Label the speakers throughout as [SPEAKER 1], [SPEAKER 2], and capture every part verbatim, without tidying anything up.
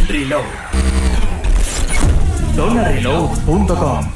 [SPEAKER 1] Reload. Zona Reload punto com.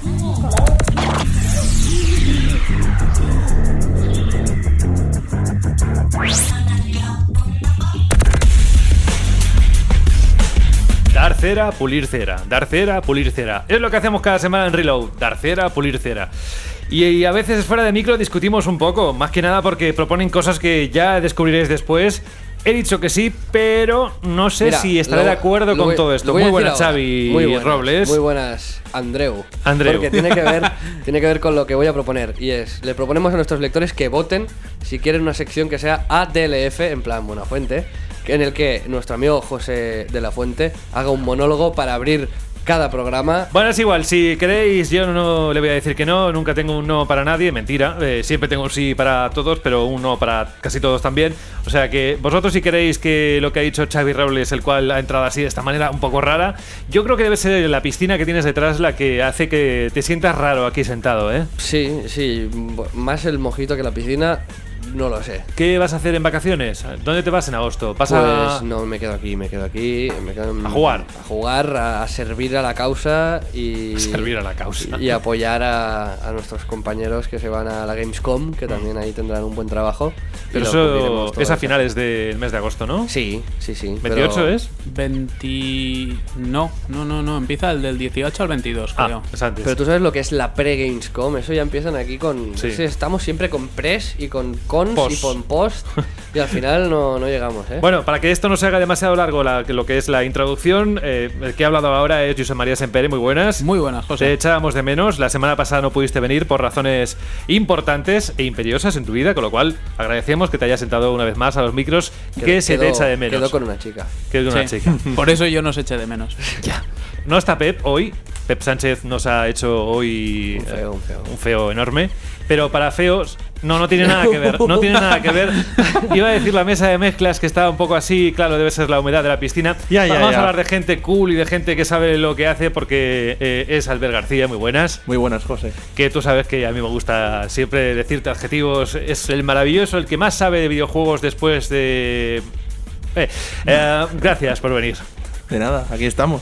[SPEAKER 2] Dar cera, pulir cera, dar cera, pulir cera. Es lo que hacemos cada semana en Reload, dar cera, pulir cera. Y, y a veces fuera de micro discutimos un poco, más que nada porque proponen cosas que ya descubriréis después. He dicho que sí, pero no sé Mira, si estaré lo, de acuerdo con
[SPEAKER 3] voy,
[SPEAKER 2] todo esto. Muy buenas, Xavi
[SPEAKER 3] muy buenas,
[SPEAKER 2] Robles.
[SPEAKER 3] Muy buenas, Andreu.
[SPEAKER 2] Andreu.
[SPEAKER 3] Porque tiene que, ver, tiene que ver con lo que voy a proponer. Y es, le proponemos a nuestros lectores que voten si quieren una sección que sea A D L F, en plan Buenafuente, en el que nuestro amigo José de la Fuente haga un monólogo para abrir cada programa.
[SPEAKER 2] Bueno, es igual, si queréis, yo no le voy a decir que no, nunca tengo un no para nadie, mentira, eh, siempre tengo un sí para todos, pero un no para casi todos también. O sea que vosotros, si queréis que lo que ha dicho Xavi Robles, el cual ha entrado así de esta manera un poco rara, yo creo que debe ser la piscina que tienes detrás la que hace que te sientas raro aquí sentado, ¿eh?
[SPEAKER 3] Sí, sí, más el mojito que la piscina. No lo sé.
[SPEAKER 2] ¿Qué vas a hacer en vacaciones? ¿Dónde te vas en agosto? ¿Vas
[SPEAKER 3] pues
[SPEAKER 2] a...
[SPEAKER 3] no, me quedo aquí, me quedo aquí me quedo en...
[SPEAKER 2] ¿A jugar?
[SPEAKER 3] A jugar, a, a servir a la causa y...
[SPEAKER 2] A servir a la causa.
[SPEAKER 3] Y, y apoyar a, a nuestros compañeros que se van a la Gamescom, que también ahí tendrán un buen trabajo.
[SPEAKER 2] Pero eso es a finales del mes de agosto, ¿no?
[SPEAKER 3] Sí, sí, sí.
[SPEAKER 2] ¿veintiocho
[SPEAKER 3] pero...
[SPEAKER 2] es?
[SPEAKER 4] veinte... No, no, no, no. Empieza el del dieciocho al veintidós,
[SPEAKER 2] ah,
[SPEAKER 4] creo.
[SPEAKER 2] Es antes.
[SPEAKER 3] Pero tú sabes lo que es la pre-Gamescom. Eso ya empiezan aquí con...
[SPEAKER 2] Sí.
[SPEAKER 3] Estamos siempre con pres y con cons
[SPEAKER 2] Post.
[SPEAKER 3] y con post. Y al final no, no llegamos, ¿eh?
[SPEAKER 2] Bueno, para que esto no se haga demasiado largo, la, lo que es la introducción, eh, el que ha hablado ahora es Josep María Sempere. Muy buenas.
[SPEAKER 4] Muy buenas, José.
[SPEAKER 2] Te echábamos de menos. La semana pasada no pudiste venir por razones importantes e imperiosas en tu vida, con lo cual agradecemos que te hayas sentado una vez más a los micros,
[SPEAKER 3] Quedó,
[SPEAKER 2] que se
[SPEAKER 3] quedó,
[SPEAKER 2] te echa de menos.
[SPEAKER 3] Quedó con una chica.
[SPEAKER 2] Quedó con una
[SPEAKER 4] Sí.
[SPEAKER 2] chica.
[SPEAKER 4] Por eso yo nos eché de menos.
[SPEAKER 2] Ya. No está Pep hoy. Pep Sánchez nos ha hecho hoy
[SPEAKER 3] Un feo, un feo.
[SPEAKER 2] un feo enorme. Pero para feos, no, no tiene nada que ver. No tiene nada que ver. Iba a decir la mesa de mezclas que estaba un poco así. Claro, debe ser la humedad de la piscina.
[SPEAKER 5] Ya, ya,
[SPEAKER 2] Vamos
[SPEAKER 5] ya.
[SPEAKER 2] a hablar de gente cool y de gente que sabe lo que hace, porque eh, es Albert García. Muy buenas.
[SPEAKER 5] Muy buenas, José.
[SPEAKER 2] Que tú sabes que a mí me gusta siempre decirte adjetivos. Es el maravilloso, el que más sabe de videojuegos después de... Eh, eh, gracias por venir.
[SPEAKER 5] De nada, aquí estamos.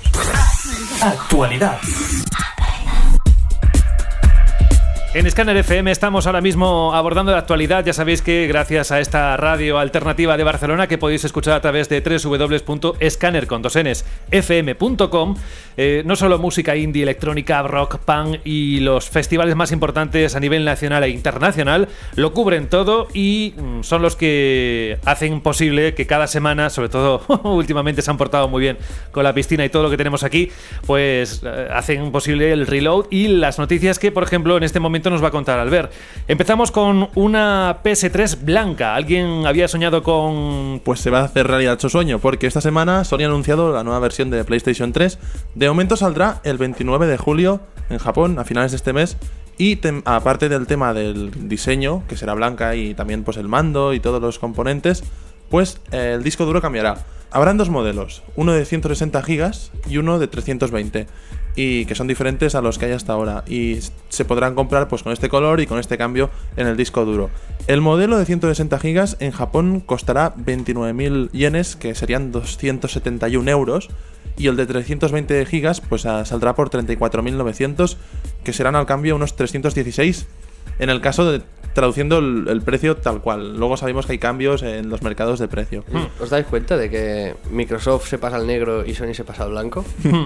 [SPEAKER 1] Actualidad.
[SPEAKER 2] En Scanner F M estamos ahora mismo abordando la actualidad. Ya sabéis que gracias a esta radio alternativa de Barcelona, que podéis escuchar a través de doble u doble u doble u punto scanner con dos ns f m punto com, eh, no solo música indie, electrónica, rock, punk y los festivales más importantes a nivel nacional e internacional lo cubren todo, y mm, son los que hacen posible que cada semana, sobre todo últimamente se han portado muy bien con la piscina y todo lo que tenemos aquí, pues eh, hacen posible el reload y las noticias que, por ejemplo, en este momento nos va a contar Albert. Empezamos con una P S tres blanca. ¿Alguien había soñado con...?
[SPEAKER 5] Pues se va a hacer realidad su sueño, porque esta semana Sony ha anunciado la nueva versión de PlayStation tres. De momento saldrá el veintinueve de julio en Japón, a finales de este mes. Y tem- aparte del tema del diseño, que será blanca, y también pues el mando y todos los componentes, pues eh, el disco duro cambiará. Habrán dos modelos, uno de ciento sesenta gigas y uno de trescientos veinte, y que son diferentes a los que hay hasta ahora, y se podrán comprar pues con este color y con este cambio en el disco duro. El modelo de ciento sesenta gigas en Japón costará veintinueve mil yenes, que serían doscientos setenta y un euros, y el de trescientos veinte gigas pues a, saldrá por treinta y cuatro mil novecientos, que serán al cambio unos trescientos dieciséis, en el caso de traduciendo el, el precio tal cual. Luego sabemos que hay cambios en los mercados de precio.
[SPEAKER 3] ¿Os dais cuenta de que Microsoft se pasa al negro y Sony se pasa al blanco?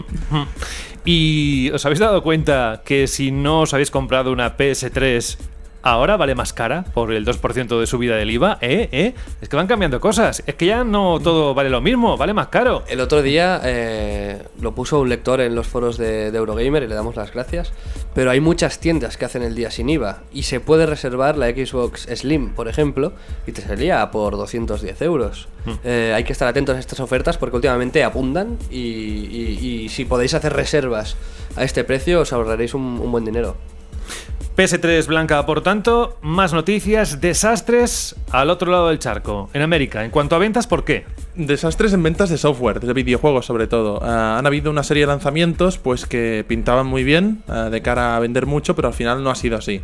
[SPEAKER 2] ¿Y os habéis dado cuenta que si no os habéis comprado una P S tres, ahora vale más cara por el dos por ciento de subida del I V A? ¿Eh? ¿Eh? Es que van cambiando cosas. Es que ya no todo vale lo mismo, vale más caro.
[SPEAKER 3] El otro día eh, lo puso un lector en los foros de, de Eurogamer y le damos las gracias. Pero hay muchas tiendas que hacen el día sin I V A y se puede reservar la Xbox Slim, por ejemplo, y te salía por doscientos diez euros. Mm. Eh, hay que estar atentos a estas ofertas porque últimamente abundan, y, y, y si podéis hacer reservas a este precio os ahorraréis un, un buen dinero.
[SPEAKER 2] P S tres blanca, por tanto. Más noticias, desastres al otro lado del charco, en América. En cuanto a ventas, ¿por qué?
[SPEAKER 5] Desastres en ventas de software, de videojuegos sobre todo. Uh, han habido una serie de lanzamientos pues que pintaban muy bien uh, de cara a vender mucho, pero al final no ha sido así.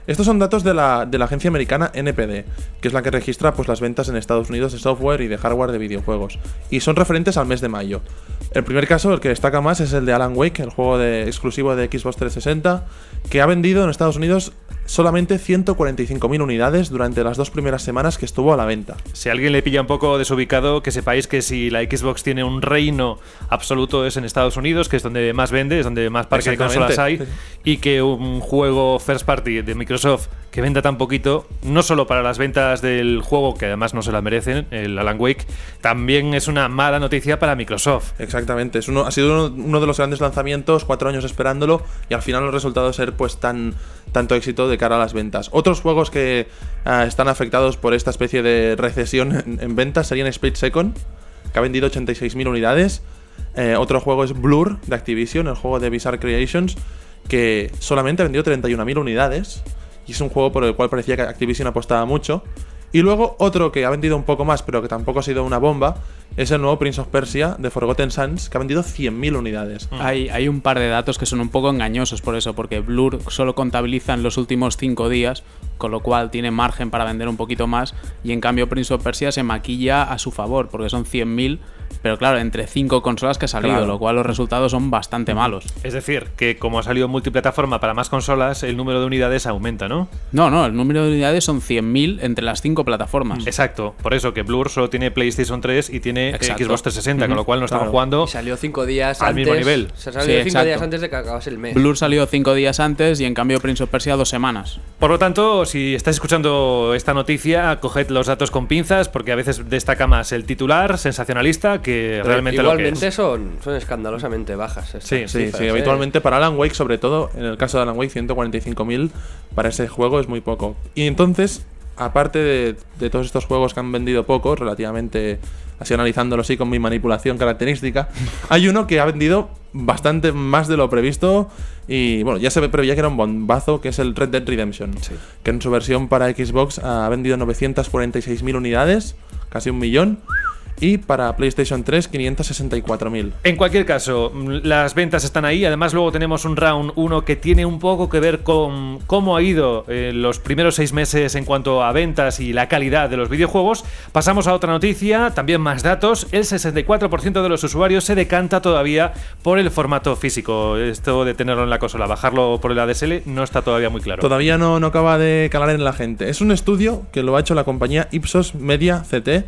[SPEAKER 5] Estos son datos de la, de la agencia americana N P D, que es la que registra pues, las ventas en Estados Unidos de software y de hardware de videojuegos. Y son referentes al mes de mayo. El primer caso, el que destaca más, es el de Alan Wake, el juego de, exclusivo de Xbox trescientos sesenta, que ha vendido en Estados Unidos solamente ciento cuarenta y cinco mil unidades durante las dos primeras semanas que estuvo a la venta.
[SPEAKER 2] Si a alguien le pilla un poco desubicado, que sepáis que si la Xbox tiene un reino absoluto es en Estados Unidos, que es donde más vende, es donde más parque de consolas hay, y que un juego first party de Microsoft que venda tan poquito, no solo para las ventas del juego, que además no se las merecen, el Alan Wake, también es una mala noticia para Microsoft.
[SPEAKER 5] Exactamente, es uno, ha sido uno, uno de los grandes lanzamientos, cuatro años esperándolo, y al final los resultados ser pues tan tanto éxito de cara a las ventas. Otros juegos que uh, están afectados por esta especie de recesión en, en ventas serían Split Second, que ha vendido ochenta y seis mil unidades. Eh, otro juego es Blur, de Activision, el juego de Bizarre Creations, que solamente ha vendido treinta y una mil unidades, y es un juego por el cual parecía que Activision apostaba mucho. Y luego otro que ha vendido un poco más, pero que tampoco ha sido una bomba, es el nuevo Prince of Persia de Forgotten Sands, que ha vendido cien mil unidades.
[SPEAKER 4] Mm. Hay, hay un par de datos que son un poco engañosos por eso, porque Blur solo contabiliza en los últimos cinco días, con lo cual tiene margen para vender un poquito más, y en cambio Prince of Persia se maquilla a su favor, porque son cien mil, pero claro, entre cinco consolas que ha salido, claro. Lo cual los resultados son bastante malos.
[SPEAKER 2] Es decir, que como ha salido multiplataforma para más consolas, el número de unidades aumenta, ¿no?
[SPEAKER 4] No, no, el número de unidades son cien mil entre las cinco plataformas.
[SPEAKER 2] Exacto, por eso que Blur solo tiene PlayStation tres y tiene Exacto. Xbox trescientos sesenta, uh-huh. Con lo cual no estamos claro. jugando
[SPEAKER 3] y salió cinco días
[SPEAKER 2] al
[SPEAKER 3] antes,
[SPEAKER 2] mismo nivel.
[SPEAKER 3] Se salió sí, cinco días antes de que acabase el mes.
[SPEAKER 4] Blur salió cinco días antes y en cambio Prince of Persia dos semanas.
[SPEAKER 2] Por lo tanto, si estáis escuchando esta noticia, coged los datos con pinzas, porque a veces destaca más el titular sensacionalista que Pero realmente lo que es.
[SPEAKER 3] Son, son escandalosamente bajas.
[SPEAKER 5] Sí, sí, sí, habitualmente para Alan Wake, sobre todo, en el caso de Alan Wake, ciento cuarenta y cinco mil para ese juego es muy poco. Y entonces, aparte de, de todos estos juegos que han vendido poco, relativamente, así analizándolo así con mi manipulación característica, hay uno que ha vendido bastante más de lo previsto y bueno, ya se ve, pero ya que era un bombazo, que es el Red Dead Redemption, sí. Que en su versión para Xbox ha vendido novecientas cuarenta y seis mil unidades, casi un millón. Y para PlayStation tres, quinientas sesenta y cuatro mil.
[SPEAKER 2] En cualquier caso, las ventas están ahí. Además, luego tenemos un Round uno que tiene un poco que ver con cómo ha ido eh, los primeros seis meses en cuanto a ventas y la calidad de los videojuegos. Pasamos a otra noticia, también más datos. El sesenta y cuatro por ciento de los usuarios se decanta todavía por el formato físico. Esto de tenerlo en la consola, bajarlo por el A D S L, no está todavía muy claro.
[SPEAKER 5] Todavía no, no acaba de calar en la gente. Es un estudio que lo ha hecho la compañía Ipsos Media C T.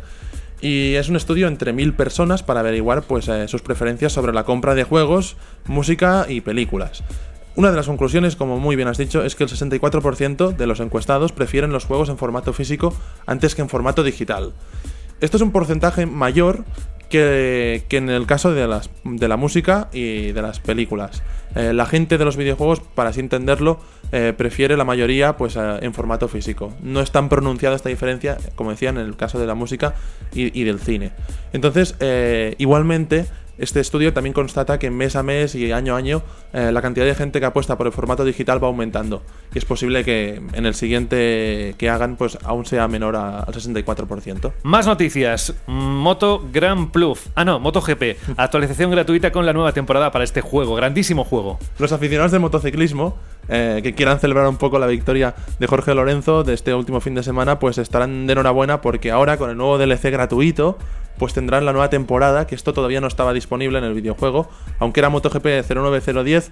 [SPEAKER 5] Y es un estudio entre mil personas para averiguar pues, eh, sus preferencias sobre la compra de juegos, música y películas. Una de las conclusiones, como muy bien has dicho, es que el sesenta y cuatro por ciento de los encuestados prefieren los juegos en formato físico antes que en formato digital. Esto es un porcentaje mayor que, que en el caso de, las, de la música y de las películas. Eh, la gente de los videojuegos, para así entenderlo, eh, prefiere la mayoría pues, eh, en formato físico. No es tan pronunciada esta diferencia, como decía, en el caso de la música y, y del cine. Entonces, eh, igualmente, este estudio también constata que mes a mes y año a año eh, la cantidad de gente que apuesta por el formato digital va aumentando. Y es posible que en el siguiente que hagan pues aún sea menor a, al sesenta y cuatro por ciento.
[SPEAKER 2] Más noticias. Moto Grand Plus. Ah, no, MotoGP. Actualización gratuita con la nueva temporada para este juego. Grandísimo juego.
[SPEAKER 5] Los aficionados del motociclismo eh, que quieran celebrar un poco la victoria de Jorge Lorenzo de este último fin de semana pues estarán de enhorabuena porque ahora con el nuevo D L C gratuito pues tendrán la nueva temporada, que esto todavía no estaba disponible en el videojuego, aunque era MotoGP cero nueve cero diez,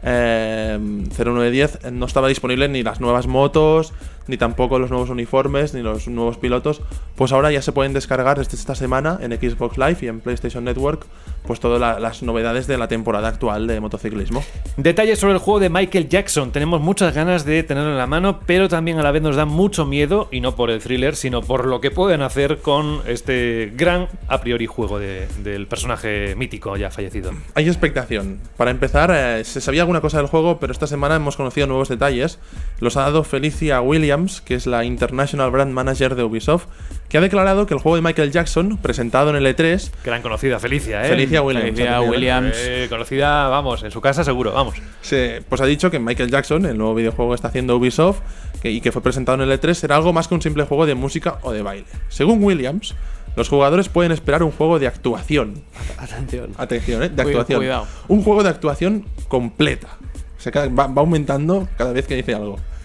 [SPEAKER 5] eh, cero nueve diez no estaba disponible ni las nuevas motos, ni tampoco los nuevos uniformes, ni los nuevos pilotos, pues ahora ya se pueden descargar desde esta semana en Xbox Live y en PlayStation Network, pues todas la, las novedades de la temporada actual de motociclismo.
[SPEAKER 2] Detalles sobre el juego de Michael Jackson. Tenemos muchas ganas de tenerlo en la mano, pero también a la vez nos da mucho miedo, y no por el thriller, sino por lo que pueden hacer con este gran, a priori, juego de, del personaje mítico ya fallecido.
[SPEAKER 5] Hay expectación. Para empezar, eh, se sabía alguna cosa del juego, pero esta semana hemos conocido nuevos detalles. Los ha dado Felicia Williams, que es la International Brand Manager de Ubisoft, que ha declarado que el juego de Michael Jackson, presentado en el E tres...
[SPEAKER 2] Gran conocida, Felicia, ¿eh?
[SPEAKER 5] Felicia Williams.
[SPEAKER 4] Felicia Williams.
[SPEAKER 2] Eh, conocida, vamos, en su casa seguro, vamos.
[SPEAKER 5] Sí, pues ha dicho que Michael Jackson, el nuevo videojuego que está haciendo Ubisoft, que, y que fue presentado en el E tres, será algo más que un simple juego de música o de baile. Según Williams, los jugadores pueden esperar un juego de actuación.
[SPEAKER 3] Atención.
[SPEAKER 5] Atención, ¿eh? De actuación.
[SPEAKER 4] Cuidado.
[SPEAKER 5] Un juego de actuación completa. Se va, va aumentando cada vez que dice algo.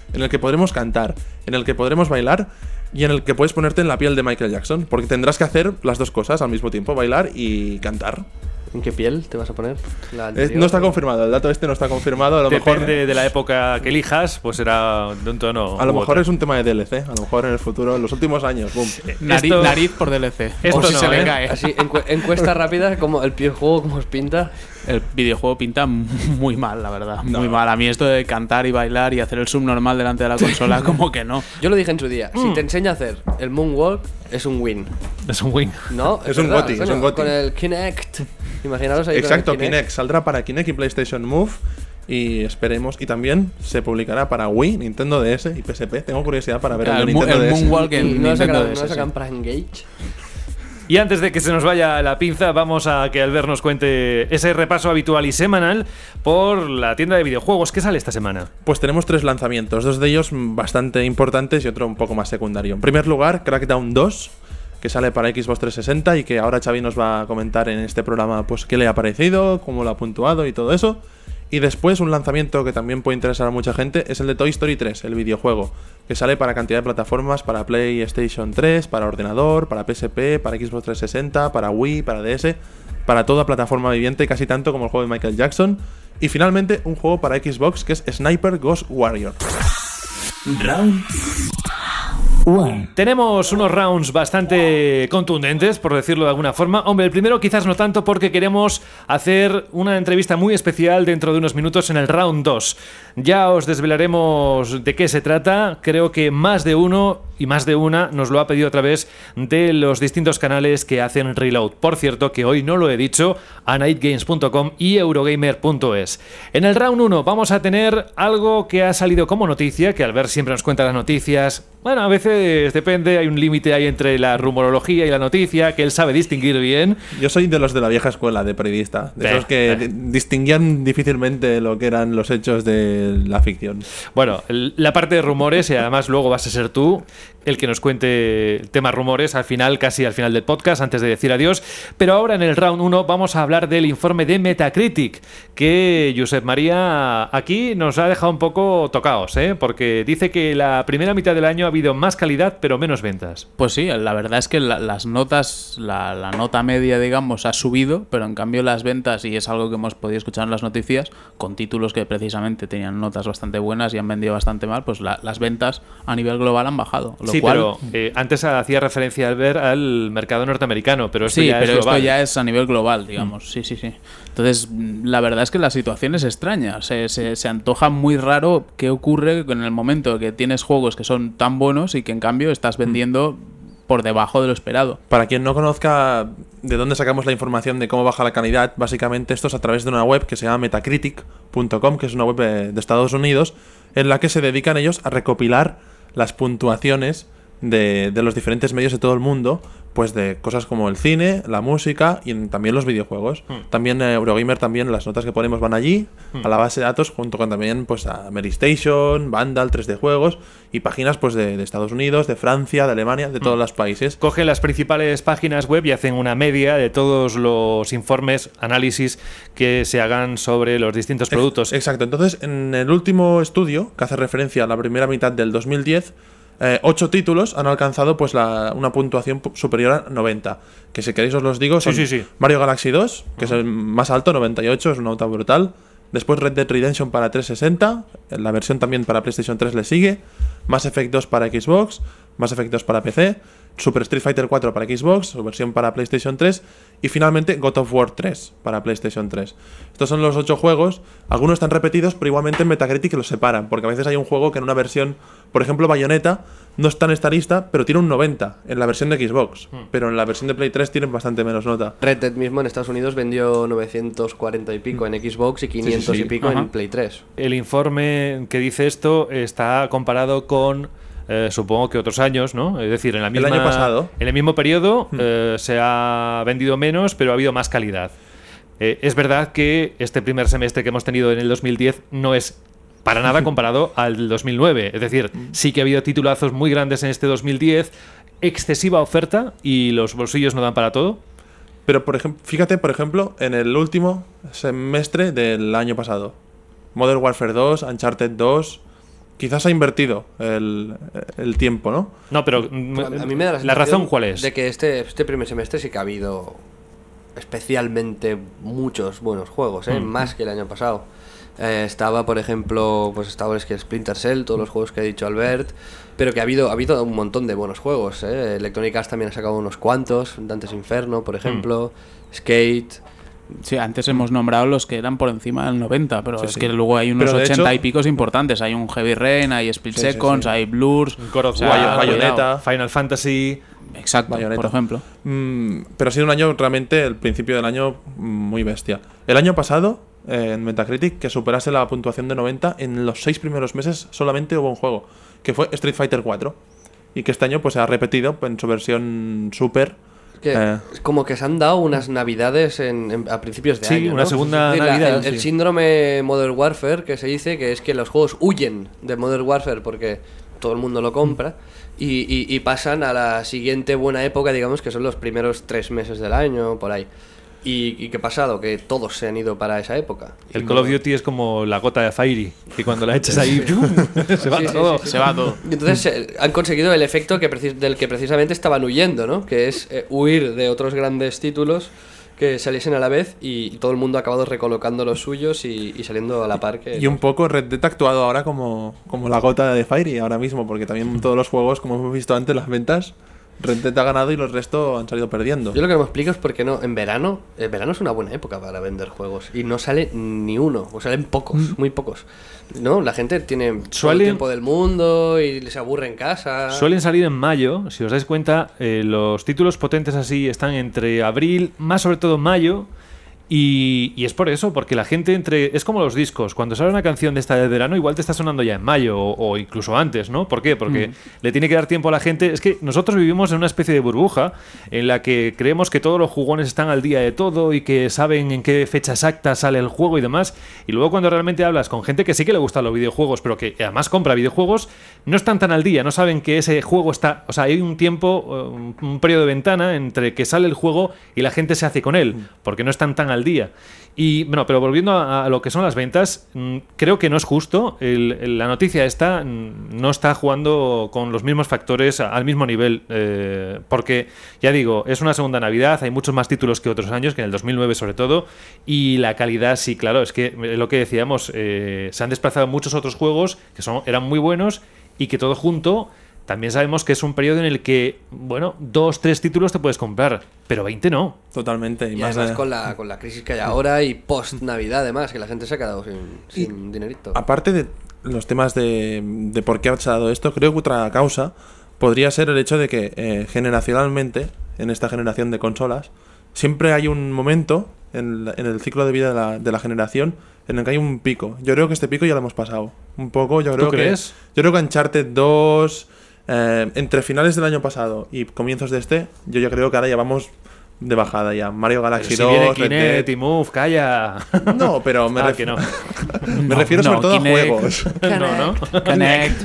[SPEAKER 5] en el que podremos cantar, en el que podremos bailar y en el que puedes ponerte en la piel de Michael Jackson, porque tendrás que hacer las dos cosas al mismo tiempo, bailar y cantar.
[SPEAKER 3] ¿En qué piel te vas a poner? ¿La
[SPEAKER 5] Eh,
[SPEAKER 3] anterior?
[SPEAKER 5] no está confirmado, el dato este no está confirmado, a lo
[SPEAKER 2] Depende
[SPEAKER 5] mejor...
[SPEAKER 2] de la época que elijas, pues será de un tono.
[SPEAKER 5] A lo
[SPEAKER 2] u
[SPEAKER 5] mejor
[SPEAKER 2] otro.
[SPEAKER 5] es un tema de D L C, a lo mejor en el futuro, en los últimos años, boom.
[SPEAKER 4] Nariz,
[SPEAKER 2] Esto-
[SPEAKER 4] nariz por D L C.
[SPEAKER 2] Esto
[SPEAKER 4] o si
[SPEAKER 2] no,
[SPEAKER 4] se le
[SPEAKER 2] ¿eh?
[SPEAKER 4] cae.
[SPEAKER 3] Así, encue- encuesta rápida, como el videojuego, ¿cómo os pinta?
[SPEAKER 4] El videojuego pinta muy mal, la verdad. Muy mal. A mí esto de cantar y bailar y hacer el subnormal delante de la consola, como que no.
[SPEAKER 3] Yo lo dije en su día,
[SPEAKER 2] Mm.
[SPEAKER 3] si te enseña a hacer el Moonwalk, es un win.
[SPEAKER 2] Es un win.
[SPEAKER 3] ¿No?
[SPEAKER 5] Es un
[SPEAKER 3] verdad,
[SPEAKER 5] goti, es
[SPEAKER 3] coño,
[SPEAKER 5] un goti.
[SPEAKER 3] Con el Kinect. Imaginaros ahí
[SPEAKER 5] Exacto,
[SPEAKER 3] con el
[SPEAKER 5] Kinect. Saldrá para Kinect y PlayStation Move. Y esperemos. Y también se publicará para Wii, Nintendo D S y P S P. Tengo curiosidad para ver
[SPEAKER 4] Claro,
[SPEAKER 5] el de
[SPEAKER 4] el mu-
[SPEAKER 5] Nintendo
[SPEAKER 4] el
[SPEAKER 5] D S.
[SPEAKER 4] Moonwalk
[SPEAKER 3] Y
[SPEAKER 4] en
[SPEAKER 3] no lo
[SPEAKER 4] Nintendo
[SPEAKER 3] sacarán,
[SPEAKER 4] D
[SPEAKER 3] no
[SPEAKER 4] S,
[SPEAKER 3] lo sacarán
[SPEAKER 4] sí.
[SPEAKER 3] para Engage.
[SPEAKER 2] Y antes de que se nos vaya la pinza, vamos a que Albert nos cuente ese repaso habitual y semanal por la tienda de videojuegos. ¿Qué sale esta semana?
[SPEAKER 5] Pues tenemos tres lanzamientos, dos de ellos bastante importantes y otro un poco más secundario. En primer lugar, Crackdown dos, que sale para Xbox trescientos sesenta y que ahora Xavi nos va a comentar en este programa pues qué le ha parecido, cómo lo ha puntuado y todo eso. Y después un lanzamiento que también puede interesar a mucha gente es el de Toy Story tres, el videojuego, que sale para cantidad de plataformas, para PlayStation tres, para ordenador, para P S P, para Xbox trescientos sesenta, para Wii, para D S, para toda plataforma viviente, casi tanto como el juego de Michael Jackson. Y finalmente un juego para Xbox que es Sniper Ghost Warrior.
[SPEAKER 1] Round uno.
[SPEAKER 2] Tenemos unos rounds bastante contundentes, por decirlo de alguna forma. Hombre, el primero quizás no tanto porque queremos hacer una entrevista muy especial dentro de unos minutos en el round dos. Ya os desvelaremos de qué se trata. Creo que más de uno y más de una nos lo ha pedido a través de los distintos canales que hacen Reload. Por cierto, que hoy no lo he dicho, a night games punto com y eurogamer punto es. En el round uno vamos a tener algo que ha salido como noticia, que Albert siempre nos cuenta las noticias. Bueno, a veces depende, hay un límite ahí entre la rumorología y la noticia, que él sabe distinguir bien.
[SPEAKER 5] Yo soy de los de la vieja escuela de periodista, de
[SPEAKER 2] Eh,
[SPEAKER 5] esos que
[SPEAKER 2] eh.
[SPEAKER 5] di- distinguían difícilmente lo que eran los hechos de la ficción.
[SPEAKER 2] Bueno, el- la parte de rumores, y además luego vas a ser tú el que nos cuente temas rumores al final, casi al final del podcast, antes de decir adiós. Pero ahora en el round uno vamos a hablar del informe de Metacritic, que Josep María aquí nos ha dejado un poco tocaos, ¿eh? Porque dice que la primera mitad del año ha habido más calidad pero menos ventas.
[SPEAKER 4] Pues sí, la verdad es que la- las notas, la, la nota media, digamos, ha subido, pero en cambio las ventas, y es algo que hemos podido escuchar en las noticias, con títulos que precisamente tenían notas bastante buenas y han vendido bastante mal, pues la- las ventas a nivel global han bajado. Lo
[SPEAKER 2] Sí,
[SPEAKER 4] cual,
[SPEAKER 2] pero eh, antes hacía referencia al ver al mercado norteamericano, pero esto
[SPEAKER 4] sí,
[SPEAKER 2] ya
[SPEAKER 4] pero
[SPEAKER 2] es
[SPEAKER 4] esto
[SPEAKER 2] global.
[SPEAKER 4] ya es a nivel global, digamos. Sí, sí, sí. Entonces, mm, la verdad es que la situación es extraña. Se, se, se antoja muy raro qué ocurre en el momento que tienes juegos que son tan buenos y que en cambio estás vendiendo por debajo de lo esperado.
[SPEAKER 5] Para quien no conozca de dónde sacamos la información de cómo baja la calidad, básicamente esto es a través de una web que se llama metacritic punto com, que es una web de de Estados Unidos, en la que se dedican ellos a recopilar las puntuaciones de, de los diferentes medios de todo el mundo, pues de cosas como el cine, la música y en- también los videojuegos. También eh, Eurogamer, también las notas que ponemos van allí, a la base de datos, junto con también pues a Meristation, Vandal, tres D Juegos y páginas pues de, de Estados Unidos, de Francia, de Alemania, de todos los países.
[SPEAKER 2] Cogen las principales páginas web y hacen una media de todos los informes, análisis que se hagan sobre los distintos productos.
[SPEAKER 5] Exacto, entonces en el último estudio, que hace referencia a la primera mitad del dos mil diez, eh, ocho títulos han alcanzado pues la, una puntuación pu- superior a noventa. Que si queréis os los digo, son
[SPEAKER 2] Sí, sí, sí.
[SPEAKER 5] Mario Galaxy dos, que es el más alto, noventa y ocho, es una nota brutal. Después Red Dead Redemption para trescientos sesenta, la versión también para PlayStation tres le sigue. Mass Effect dos para Xbox, Mass Effect dos para P C, Super Street Fighter cuatro para Xbox, su versión para PlayStation tres y finalmente God of War tres para PlayStation tres. Estos son los ocho juegos, algunos están repetidos, pero igualmente en Metacritic los separan, porque a veces hay un juego que en una versión, por ejemplo Bayonetta, no está en esta lista, pero tiene un noventa en la versión de Xbox, pero en la versión de Play tres tiene bastante menos nota.
[SPEAKER 3] Red Dead mismo en Estados Unidos vendió novecientos cuarenta y pico en Xbox y quinientos
[SPEAKER 5] sí.
[SPEAKER 3] y pico
[SPEAKER 4] Ajá.
[SPEAKER 3] en Play tres.
[SPEAKER 2] El informe que dice esto está comparado con, eh, supongo que otros años, ¿no? Es decir, en la misma,
[SPEAKER 5] año pasado.
[SPEAKER 2] en el mismo periodo eh, se ha vendido menos, pero ha habido más calidad. Eh, es verdad que este primer semestre que hemos tenido en el dos mil diez no es para nada comparado al dos mil nueve. Es decir, sí que ha habido titulazos muy grandes en este dos mil diez, excesiva oferta y los bolsillos no dan para todo.
[SPEAKER 5] Pero por ejemplo, fíjate, por ejemplo, en el último semestre del año pasado. Modern Warfare dos, Uncharted dos, quizás ha invertido el, el tiempo, ¿no?
[SPEAKER 2] No, pero
[SPEAKER 3] A, a mí me da la,
[SPEAKER 2] la razón cuál es.
[SPEAKER 3] De que este, este primer semestre sí que ha habido especialmente muchos buenos juegos, ¿eh? Mm. Más que el año pasado. Eh, estaba, por ejemplo, pues estaba es que Splinter Cell, todos los juegos que ha dicho Albert, pero que ha habido, ha habido un montón de buenos juegos, ¿eh? Electronic Arts también ha sacado unos cuantos, Dante's Inferno, por ejemplo, mm. Skate.
[SPEAKER 4] Sí, antes hemos nombrado los que eran por encima del noventa, pero
[SPEAKER 5] sí,
[SPEAKER 4] es
[SPEAKER 5] sí.
[SPEAKER 4] que luego hay unos ochenta
[SPEAKER 5] hecho,
[SPEAKER 4] y picos importantes. Hay un Heavy Rain, hay Split
[SPEAKER 5] sí,
[SPEAKER 4] Seconds, sí, sí. hay Blurs,
[SPEAKER 2] God of
[SPEAKER 4] o sea,
[SPEAKER 2] War,
[SPEAKER 5] Bayonetta,
[SPEAKER 2] Final Fantasy.
[SPEAKER 4] Exacto,
[SPEAKER 5] Bayonetta.
[SPEAKER 4] por ejemplo.
[SPEAKER 5] Mm, pero ha sido un año realmente, el principio del año, muy bestia. El año pasado, eh, en Metacritic, que superase la puntuación de noventa, en los seis primeros meses solamente hubo un juego, que fue Street Fighter cuatro. Y que este año pues se ha repetido en su versión Super.
[SPEAKER 3] Que
[SPEAKER 5] eh.
[SPEAKER 3] como que se han dado unas navidades en, en, a principios de
[SPEAKER 2] sí,
[SPEAKER 3] año. Sí,
[SPEAKER 2] una
[SPEAKER 3] ¿no?
[SPEAKER 2] segunda
[SPEAKER 3] sí, la,
[SPEAKER 2] Navidad.
[SPEAKER 3] El, el
[SPEAKER 2] sí.
[SPEAKER 3] síndrome Modern Warfare, que se dice que es que los juegos huyen de Modern Warfare porque todo el mundo lo compra y, y, y pasan a la siguiente buena época, digamos, que son los primeros tres meses del año, por ahí. ¿Y, y qué ha pasado? Que todos se han ido para esa época.
[SPEAKER 2] El Call of Duty es como la gota de Fairy, que cuando la echas ahí se va
[SPEAKER 3] Sí, sí,
[SPEAKER 2] todo.
[SPEAKER 3] sí, sí.
[SPEAKER 4] Se va todo.
[SPEAKER 3] Y entonces eh, han conseguido el efecto que preci- del que precisamente estaban huyendo, ¿no? Que es eh, huir de otros grandes títulos que saliesen a la vez y, y todo el mundo ha acabado recolocando los suyos y, y saliendo a la par. Que,
[SPEAKER 5] Y un poco Red Dead ha actuado ahora como, como la gota de Fairy ahora mismo, porque también todos los juegos, como hemos visto antes, las ventas, Red Dead ha ganado y los restos han salido perdiendo.
[SPEAKER 3] Yo lo que no me explico es por qué no, en verano, el verano es una buena época para vender juegos y no sale ni uno, o salen pocos, muy pocos. ¿No? La gente tiene todo el
[SPEAKER 2] Suelen-
[SPEAKER 3] tiempo del mundo y se aburre en casa.
[SPEAKER 2] Suelen salir en mayo, si os dais cuenta, eh, los títulos potentes así están entre abril, más sobre todo mayo, y, y es por eso, porque la gente entre... Es como los discos, cuando sale una canción de esta de verano, igual te está sonando ya en mayo o, o incluso antes, ¿no? ¿Por qué? Porque mm. le tiene que dar tiempo a la gente. Es que nosotros vivimos en una especie de burbuja en la que creemos que todos los jugones están al día de todo y que saben en qué fecha exacta sale el juego y demás, y luego cuando realmente hablas con gente que sí que le gustan los videojuegos, pero que además compra videojuegos, no están tan al día, no saben que ese juego está... O sea, hay un tiempo, un, un periodo de ventana entre que sale el juego y la gente se hace con él, porque no están tan al día. Y bueno, pero volviendo a, a lo que son las ventas, mmm, creo que no es justo. El, el, la noticia esta mmm, no está jugando con los mismos factores a, al mismo nivel, eh, porque ya digo, es una segunda Navidad, hay muchos más títulos que otros años, que en el dos mil nueve sobre todo, y la calidad sí, claro, es que lo que decíamos, eh, se han desplazado muchos otros juegos que son, eran muy buenos y que todo junto... También sabemos que es un periodo en el que, bueno, dos, tres títulos te puedes comprar, pero veinte no.
[SPEAKER 5] Totalmente. Y,
[SPEAKER 3] Y
[SPEAKER 5] más
[SPEAKER 3] además
[SPEAKER 5] de...
[SPEAKER 3] con, la, con la crisis que hay ahora y post-Navidad, además, que la gente se ha quedado sin, sin dinerito.
[SPEAKER 5] Aparte de los temas de, de por qué ha dado esto, creo que otra causa podría ser el hecho de que eh, generacionalmente, en esta generación de consolas, siempre hay un momento en, la, en el ciclo de vida de la, de la generación en el que hay un pico. Yo creo que este pico ya lo hemos pasado. Un poco, yo creo
[SPEAKER 2] ¿Tú
[SPEAKER 5] que...
[SPEAKER 2] crees?
[SPEAKER 5] Yo creo que Uncharted dos... Eh, entre finales del año pasado y comienzos de este, yo ya creo que ahora ya vamos de bajada ya. Mario Galaxy
[SPEAKER 2] pero si
[SPEAKER 5] dos,
[SPEAKER 2] viene
[SPEAKER 5] Red
[SPEAKER 2] Kinect
[SPEAKER 5] Dead...
[SPEAKER 2] y Move, calla.
[SPEAKER 5] No, pero me,
[SPEAKER 2] Ah,
[SPEAKER 5] ref...
[SPEAKER 2] que no.
[SPEAKER 5] me
[SPEAKER 4] No,
[SPEAKER 5] refiero sobre
[SPEAKER 4] no,
[SPEAKER 5] todo
[SPEAKER 4] Kinect.
[SPEAKER 5] a juegos.
[SPEAKER 2] no, ¿no?
[SPEAKER 4] Connect.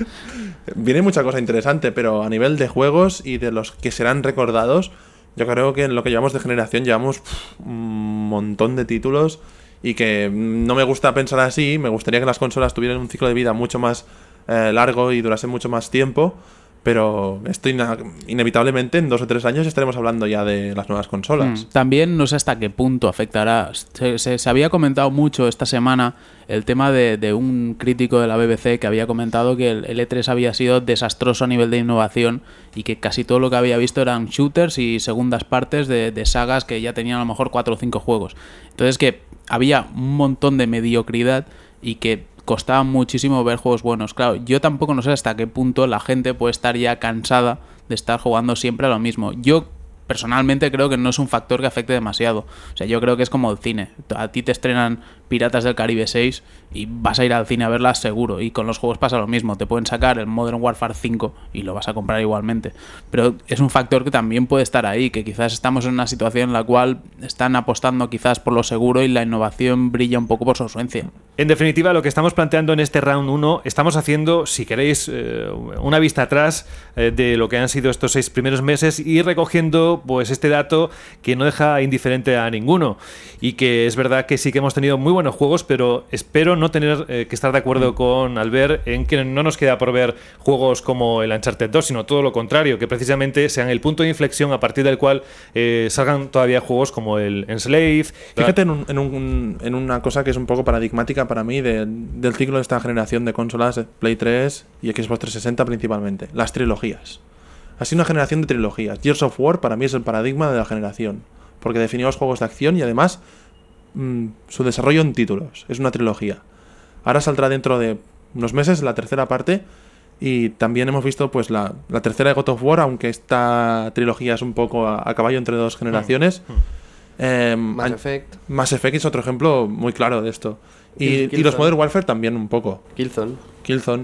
[SPEAKER 5] Viene mucha cosa interesante, pero a nivel de juegos y de los que serán recordados, yo creo que en lo que llevamos de generación llevamos pff, un montón de títulos y que no me gusta pensar así. Me gustaría que las consolas tuvieran un ciclo de vida mucho más eh, largo y durasen mucho más tiempo, pero esto ina- inevitablemente en dos o tres años estaremos hablando ya de las nuevas consolas.
[SPEAKER 4] Mm. También no sé hasta qué punto afectará. Se, se, se había comentado mucho esta semana el tema de, de un crítico de la B B C que había comentado que el, el E tres había sido desastroso a nivel de innovación y que casi todo lo que había visto eran shooters y segundas partes de, de sagas que ya tenían a lo mejor cuatro o cinco juegos. Entonces que había un montón de mediocridad y que costaba muchísimo ver juegos buenos. Claro, yo tampoco no sé hasta qué punto la gente puede estar ya cansada de estar jugando siempre a lo mismo. Yo personalmente creo que no es un factor que afecte demasiado. O sea, yo creo que es como el cine. A ti te estrenan Piratas del Caribe seis y vas a ir al cine a verlas seguro. Y con los juegos pasa lo mismo. Te pueden sacar el Modern Warfare cinco y lo vas a comprar igualmente. Pero es un factor que también puede estar ahí, que quizás estamos en una situación en la cual están apostando quizás por lo seguro y la innovación brilla un poco por su ausencia.
[SPEAKER 2] En definitiva, lo que estamos planteando en este round uno, estamos haciendo, si queréis, eh, una vista atrás eh, de lo que han sido estos seis primeros meses y recogiendo dado pues este dato que no deja indiferente a ninguno, y que es verdad que sí que hemos tenido muy buenos juegos, pero espero no tener eh, que estar de acuerdo con Albert en que no nos queda por ver juegos como el Uncharted dos, sino todo lo contrario, que precisamente sean el punto de inflexión a partir del cual eh, salgan todavía juegos como el Enslave.
[SPEAKER 5] Fíjate en, un, en, un, en una cosa que es un poco paradigmática para mí de, del ciclo de esta generación de consolas, Play tres y Xbox trescientos sesenta principalmente, las trilogías. Ha sido una generación de trilogías. Gears of War para mí es el paradigma de la generación, porque definió los juegos de acción y además mmm, su desarrollo en títulos. Es una trilogía. Ahora saldrá dentro de unos meses la tercera parte, y también hemos visto pues la, la tercera de God of War, aunque esta trilogía es un poco a, a caballo entre dos generaciones. Mm. Eh,
[SPEAKER 3] Mass Effect.
[SPEAKER 5] Mass Effect es otro ejemplo muy claro de esto. Y,
[SPEAKER 3] Kill,
[SPEAKER 5] y los Modern Warfare también un poco.
[SPEAKER 3] Killzone.
[SPEAKER 5] Killzone.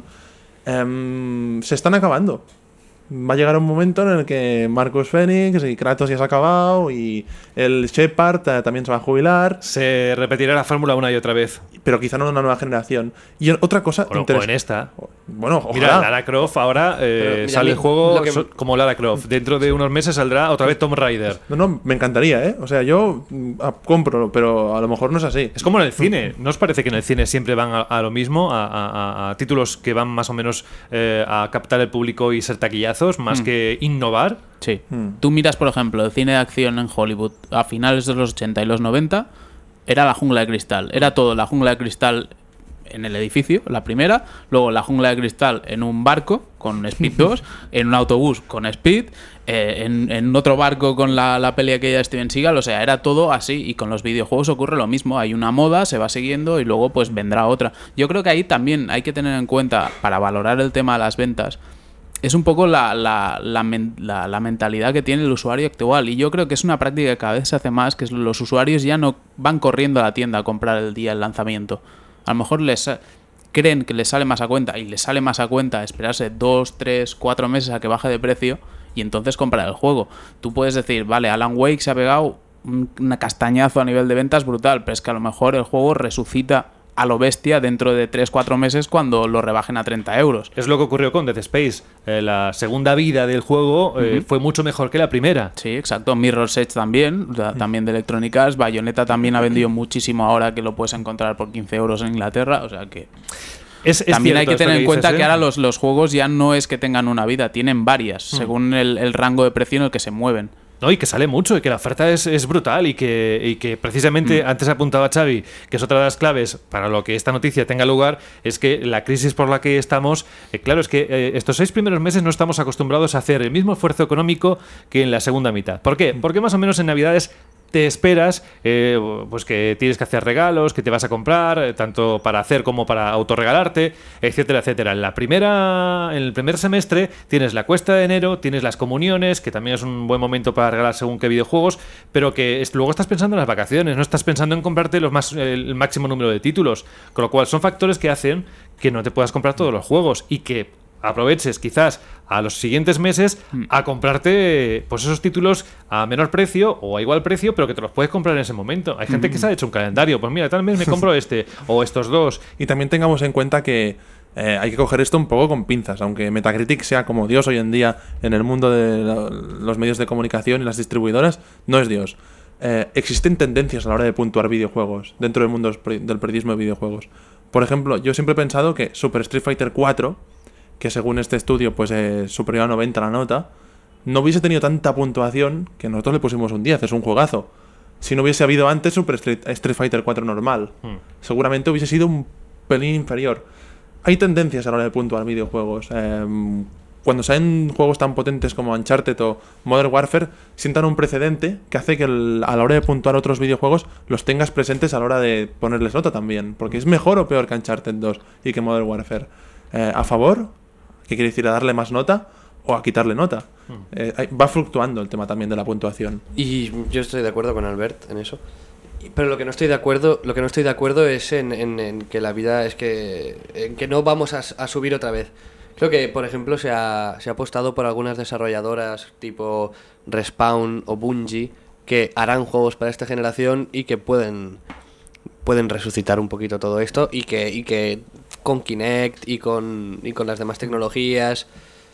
[SPEAKER 5] Eh, se están acabando. Va a llegar un momento en el que Marcus Phoenix y Kratos ya se ha acabado, y el Shepard eh, también se va a jubilar.
[SPEAKER 2] Se repetirá la fórmula una y otra vez.
[SPEAKER 5] Pero quizá no en una nueva generación. Y otra cosa
[SPEAKER 2] o, o en esta.
[SPEAKER 5] Bueno, ojalá.
[SPEAKER 2] Mira, Lara Croft ahora eh, mira, sale el juego
[SPEAKER 3] que...
[SPEAKER 2] so, como Lara Croft. Dentro de unos meses saldrá otra vez Tomb Raider.
[SPEAKER 5] No, no, me encantaría, ¿eh? O sea, yo a, compro, pero a lo mejor no es así.
[SPEAKER 2] Es como en el cine. ¿No os parece que en el cine siempre van a, a lo mismo? A, a, a títulos que van más o menos eh, a captar el público y ser taquillazos, más mm. que innovar.
[SPEAKER 4] Sí. Mm. Tú miras, por ejemplo, el cine de acción en Hollywood a finales de los ochenta y los noventa, era la Jungla de Cristal. Era todo la Jungla de Cristal en el edificio, la primera, luego la Jungla de Cristal en un barco con Speed dos, en un autobús con Speed, eh, en, en otro barco con la, la peli aquella de Steven Seagal. O sea, era todo así, y con los videojuegos ocurre lo mismo. Hay una moda, se va siguiendo y luego pues vendrá otra. Yo creo que ahí también hay que tener en cuenta, para valorar el tema de las ventas, es un poco la, la, la, la, la mentalidad que tiene el usuario actual, y yo creo que es una práctica que cada vez se hace más, que los usuarios ya no van corriendo a la tienda a comprar el día del lanzamiento. A lo mejor les creen que les sale más a cuenta, y les sale más a cuenta esperarse dos, tres, cuatro meses a que baje de precio y entonces comprar el juego. Tú puedes decir, vale, Alan Wake se ha pegado un, un castañazo a nivel de ventas brutal, pero es que a lo mejor el juego resucita a lo bestia dentro de tres cuatro meses cuando lo rebajen a treinta euros.
[SPEAKER 2] Es lo que ocurrió con Dead Space. Eh, la segunda vida del juego eh, uh-huh. fue mucho mejor que la primera.
[SPEAKER 4] Sí, exacto. Mirror's Edge también, uh-huh. también de Electronic Arts. Bayonetta también ha vendido muchísimo ahora que lo puedes encontrar por quince euros en Inglaterra. O sea que...
[SPEAKER 2] Es, es
[SPEAKER 4] también hay que tener
[SPEAKER 2] que
[SPEAKER 4] en cuenta
[SPEAKER 2] dices, ¿eh?
[SPEAKER 4] que ahora los, los juegos ya no es que tengan una vida, tienen varias, uh-huh. según el, el rango de precio en el que se mueven.
[SPEAKER 2] No, y que sale mucho, y que la oferta es, es brutal, y que, y que precisamente mm. antes apuntaba Xavi, que es otra de las claves para lo que esta noticia tenga lugar, es que la crisis por la que estamos, eh, claro, es que eh, estos seis primeros meses no estamos acostumbrados a hacer el mismo esfuerzo económico que en la segunda mitad. ¿Por qué? Porque más o menos en Navidades te esperas eh, pues que tienes que hacer regalos, que te vas a comprar, eh, tanto para hacer como para autorregalarte, etcétera, etcétera. En la primera, en el primer semestre tienes la cuesta de enero, tienes las comuniones, que también es un buen momento para regalar según qué videojuegos, pero que es, luego estás pensando en las vacaciones, no estás pensando en comprarte los más, el máximo número de títulos, con lo cual son factores que hacen que no te puedas comprar todos los juegos, y que aproveches quizás a los siguientes meses a comprarte pues esos títulos a menor precio o a igual precio, pero que te los puedes comprar en ese momento. Hay gente que se ha hecho un calendario, pues mira, tal mes me compro este o estos dos.
[SPEAKER 5] Y también tengamos en cuenta que eh, hay que coger esto un poco con pinzas, aunque Metacritic sea como Dios hoy en día en el mundo de la, los medios de comunicación y las distribuidoras, no es Dios. Eh, existen tendencias a la hora de puntuar videojuegos dentro del mundo del periodismo de videojuegos. Por ejemplo, yo siempre he pensado que Super Street Fighter cuatro, que según este estudio pues es superior a noventa la nota, no hubiese tenido tanta puntuación, que nosotros le pusimos un diez, es un juegazo, si no hubiese habido antes Super Street, Street Fighter cuatro normal. Hmm. Seguramente hubiese sido un pelín inferior. Hay tendencias a la hora de puntuar videojuegos. Eh, cuando salen juegos tan potentes como Uncharted o Modern Warfare, sientan un precedente que hace que el, a la hora de puntuar otros videojuegos los tengas presentes a la hora de ponerles nota también, porque es mejor o peor que Uncharted dos y que Modern Warfare. Eh, ¿A favor? ¿Qué quiere decir? ¿A darle más nota o a quitarle nota? Hmm. Eh, va fluctuando el tema también de la puntuación.
[SPEAKER 3] Y yo estoy de acuerdo con Albert en eso. Pero lo que no estoy de acuerdo, lo que no estoy de acuerdo es en, en, en que la vida es que en que no vamos a, a subir otra vez. Creo que, por ejemplo, se ha, se ha apostado por algunas desarrolladoras tipo Respawn o Bungie que harán juegos para esta generación y que pueden pueden resucitar un poquito todo esto, y que y que con Kinect y con y con las demás tecnologías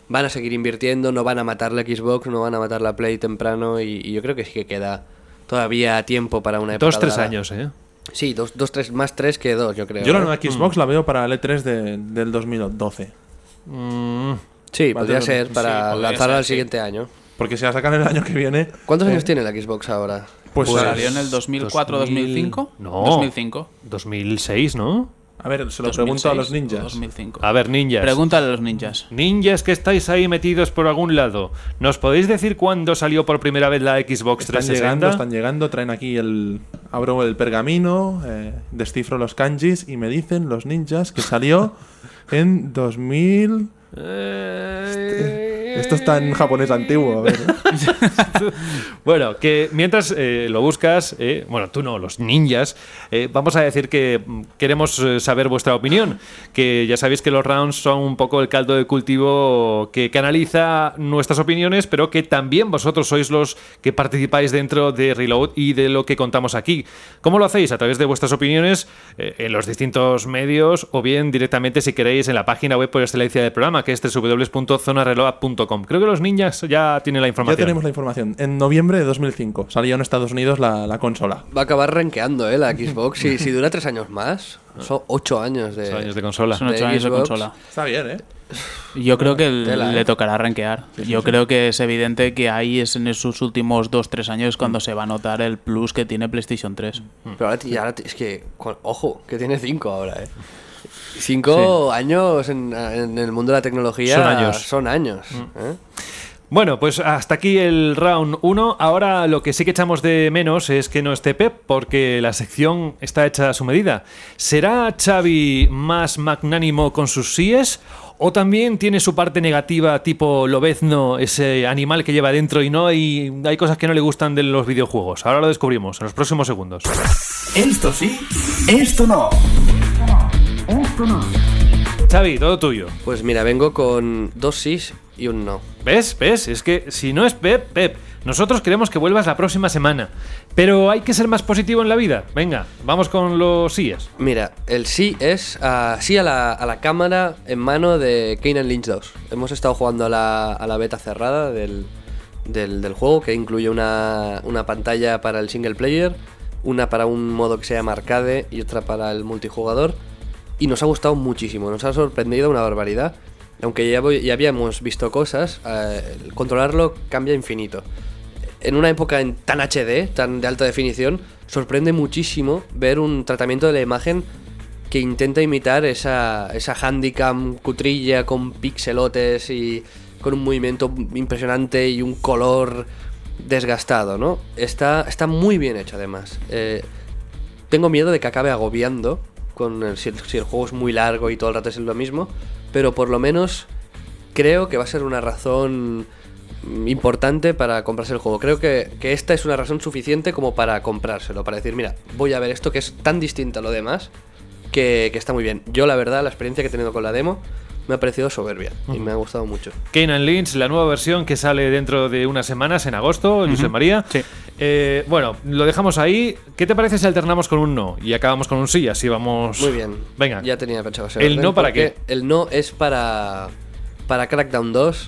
[SPEAKER 3] van a seguir invirtiendo, no van a matar la Xbox, no van a matar la Play temprano y, y yo creo que sí que queda todavía tiempo para una época
[SPEAKER 2] Dos, tres
[SPEAKER 3] dorada.
[SPEAKER 2] años, ¿eh?
[SPEAKER 3] Sí, dos, dos, tres, más tres que dos, yo creo.
[SPEAKER 5] Yo la
[SPEAKER 3] ¿eh?
[SPEAKER 5] nueva Xbox la veo para el E tres de- del dos mil doce.
[SPEAKER 2] Mm,
[SPEAKER 3] Sí,
[SPEAKER 5] Va a
[SPEAKER 3] podría
[SPEAKER 5] tener-
[SPEAKER 3] ser para
[SPEAKER 4] podría
[SPEAKER 3] lanzarla
[SPEAKER 4] ser,
[SPEAKER 3] al
[SPEAKER 4] sí.
[SPEAKER 3] siguiente año.
[SPEAKER 5] Porque si la sacan el año que viene.
[SPEAKER 3] ¿Cuántos
[SPEAKER 5] eh,
[SPEAKER 3] años tiene la Xbox ahora?
[SPEAKER 5] Pues,
[SPEAKER 4] Pues
[SPEAKER 5] eh,
[SPEAKER 4] salió en el dos mil cuatro, dos mil cinco.
[SPEAKER 2] No.
[SPEAKER 4] dos mil cinco.
[SPEAKER 2] dos mil seis, ¿no?
[SPEAKER 5] A ver, se lo pregunto a los ninjas.
[SPEAKER 4] dos mil cinco.
[SPEAKER 2] A ver, ninjas.
[SPEAKER 4] Pregúntale a los ninjas.
[SPEAKER 2] Ninjas que estáis ahí metidos por algún lado, ¿nos podéis decir cuándo salió por primera vez la Xbox
[SPEAKER 5] Están
[SPEAKER 2] trescientos
[SPEAKER 5] llegando,
[SPEAKER 2] sesenta?
[SPEAKER 5] están llegando, traen aquí el. Abro el pergamino, eh, descifro los kanjis y me dicen los ninjas que salió en dos mil. Esto está en japonés antiguo, a ver. ¿eh?
[SPEAKER 2] Bueno, que mientras eh, lo buscas, eh, bueno, tú no, los ninjas, eh, vamos a decir que mm, queremos eh, saber vuestra opinión, que ya sabéis que los rounds son un poco el caldo de cultivo que canaliza nuestras opiniones, pero que también vosotros sois los que participáis dentro de Reload y de lo que contamos aquí. ¿Cómo lo hacéis? A través de vuestras opiniones eh, en los distintos medios o bien directamente, si queréis, en la página web por excelencia del programa, que es doble u doble u doble u punto zona reload punto com. Creo que los ninjas ya tienen la
[SPEAKER 5] Ya
[SPEAKER 2] información.
[SPEAKER 5] tenemos la información. En noviembre de dos mil cinco salió en Estados Unidos la, la consola.
[SPEAKER 3] Va a acabar rankeando, ¿eh? La Xbox. Y si dura tres años más, son ocho años de,
[SPEAKER 2] Ocho años de consola.
[SPEAKER 4] Son ocho
[SPEAKER 3] de
[SPEAKER 4] años de
[SPEAKER 3] Xbox.
[SPEAKER 4] consola.
[SPEAKER 5] Está bien, ¿eh?
[SPEAKER 4] Yo creo que el-
[SPEAKER 3] Tela, ¿eh?
[SPEAKER 4] le tocará rankear. Yo creo que es evidente que ahí es en esos últimos dos tres años cuando se va a notar el plus que tiene PlayStation tres.
[SPEAKER 3] Pero ahora, y ahora es que, cu- ojo, que tiene cinco ahora, ¿eh? Cinco años en, en el mundo de la tecnología
[SPEAKER 2] Son años.
[SPEAKER 3] Son años, ¿eh?
[SPEAKER 2] Bueno, pues hasta aquí el round uno. Ahora lo que sí que echamos de menos es que no esté Pep, porque la sección está hecha a su medida. ¿Será Xavi más magnánimo con sus síes? ¿O también tiene su parte negativa tipo lobezno, ese animal que lleva dentro y no hay, hay cosas que no le gustan de los videojuegos? Ahora lo descubrimos en los próximos segundos.
[SPEAKER 1] Esto sí, esto no.
[SPEAKER 2] Xavi, todo tuyo.
[SPEAKER 3] Pues mira, vengo con dos sís y un no.
[SPEAKER 2] ¿Ves? ¿Ves? Es que si no es Pep, Pep. Nosotros queremos que vuelvas la próxima semana. Pero hay que ser más positivo en la vida. Venga, vamos con los síes.
[SPEAKER 3] Mira, el sí es ah, sí a la, a la cámara en mano de Kane Lynch dos. Hemos estado jugando a la, a la beta cerrada del, del, del juego, que incluye una, una pantalla para el single player, una para un modo que se llama arcade y otra para el multijugador. Y nos ha gustado muchísimo, nos ha sorprendido una barbaridad. Aunque ya, voy- ya habíamos visto cosas, eh, el controlarlo cambia infinito. En una época en tan H D, tan de alta definición, sorprende muchísimo ver un tratamiento de la imagen que intenta imitar esa, esa handicam cutrilla con pixelotes y con un movimiento impresionante y un color desgastado, ¿no? Está, está muy bien hecho además. Eh, tengo miedo de que acabe agobiando con el- si, el, si el juego es muy largo y todo el rato es lo mismo, pero por lo menos creo que va a ser una razón mm, importante para comprarse el juego. Creo que, que esta es una razón suficiente como para comprárselo, para decir, mira, voy a ver esto que es tan distinto a lo demás que, que está muy bien. Yo la verdad, la experiencia que he tenido con la demo me ha parecido soberbia y me ha gustado mucho.
[SPEAKER 2] Kane and Lynch, la nueva versión que sale dentro de unas semanas, en agosto, José María.
[SPEAKER 4] Sí.
[SPEAKER 2] Eh, bueno, lo dejamos ahí. ¿Qué te parece si alternamos con un no y acabamos con un sí? Así vamos.
[SPEAKER 3] Muy bien.
[SPEAKER 2] Venga.
[SPEAKER 3] Ya tenía pensado ese
[SPEAKER 2] ¿El
[SPEAKER 3] orden,
[SPEAKER 2] no para
[SPEAKER 3] porque
[SPEAKER 2] qué?
[SPEAKER 3] El no es para, para Crackdown dos,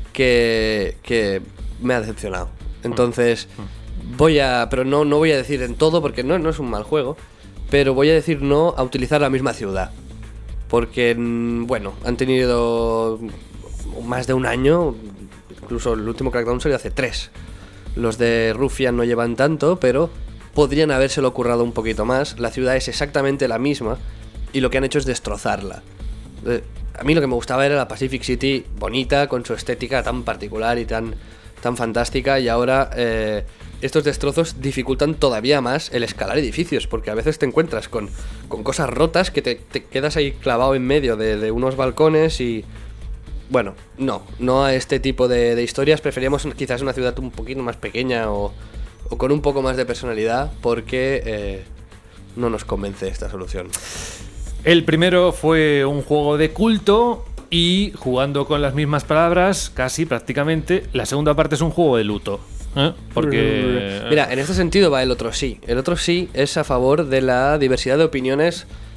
[SPEAKER 3] que, que me ha decepcionado. Entonces, voy a. Pero no, no voy a decir en todo, porque no, no es un mal juego. Pero voy a decir no a utilizar la misma ciudad. Porque, mm, bueno, han tenido más de un año. Incluso el último Crackdown salió hace tres. Los de Ruffian no llevan tanto, pero podrían habérselo currado un poquito más. La ciudad es exactamente la misma y lo que han hecho es destrozarla. Eh, A mí lo que me gustaba era la Pacific City bonita, con su estética tan particular y tan, tan fantástica, y ahora eh, estos destrozos dificultan todavía más el escalar edificios, porque a veces te encuentras con, con cosas rotas que te, te quedas ahí clavado en medio de, de unos balcones y... Bueno, no, no a este tipo de, de historias. Preferíamos quizás una ciudad un poquito más pequeña o, o con un poco más de personalidad, porque eh, no nos convence esta solución.
[SPEAKER 2] El primero fue un juego de culto y, jugando con las mismas palabras, casi prácticamente, la segunda parte es un juego de luto. ¿eh? Porque...
[SPEAKER 3] Mira, en este sentido va el otro sí. El otro sí es a favor de la diversidad de opiniones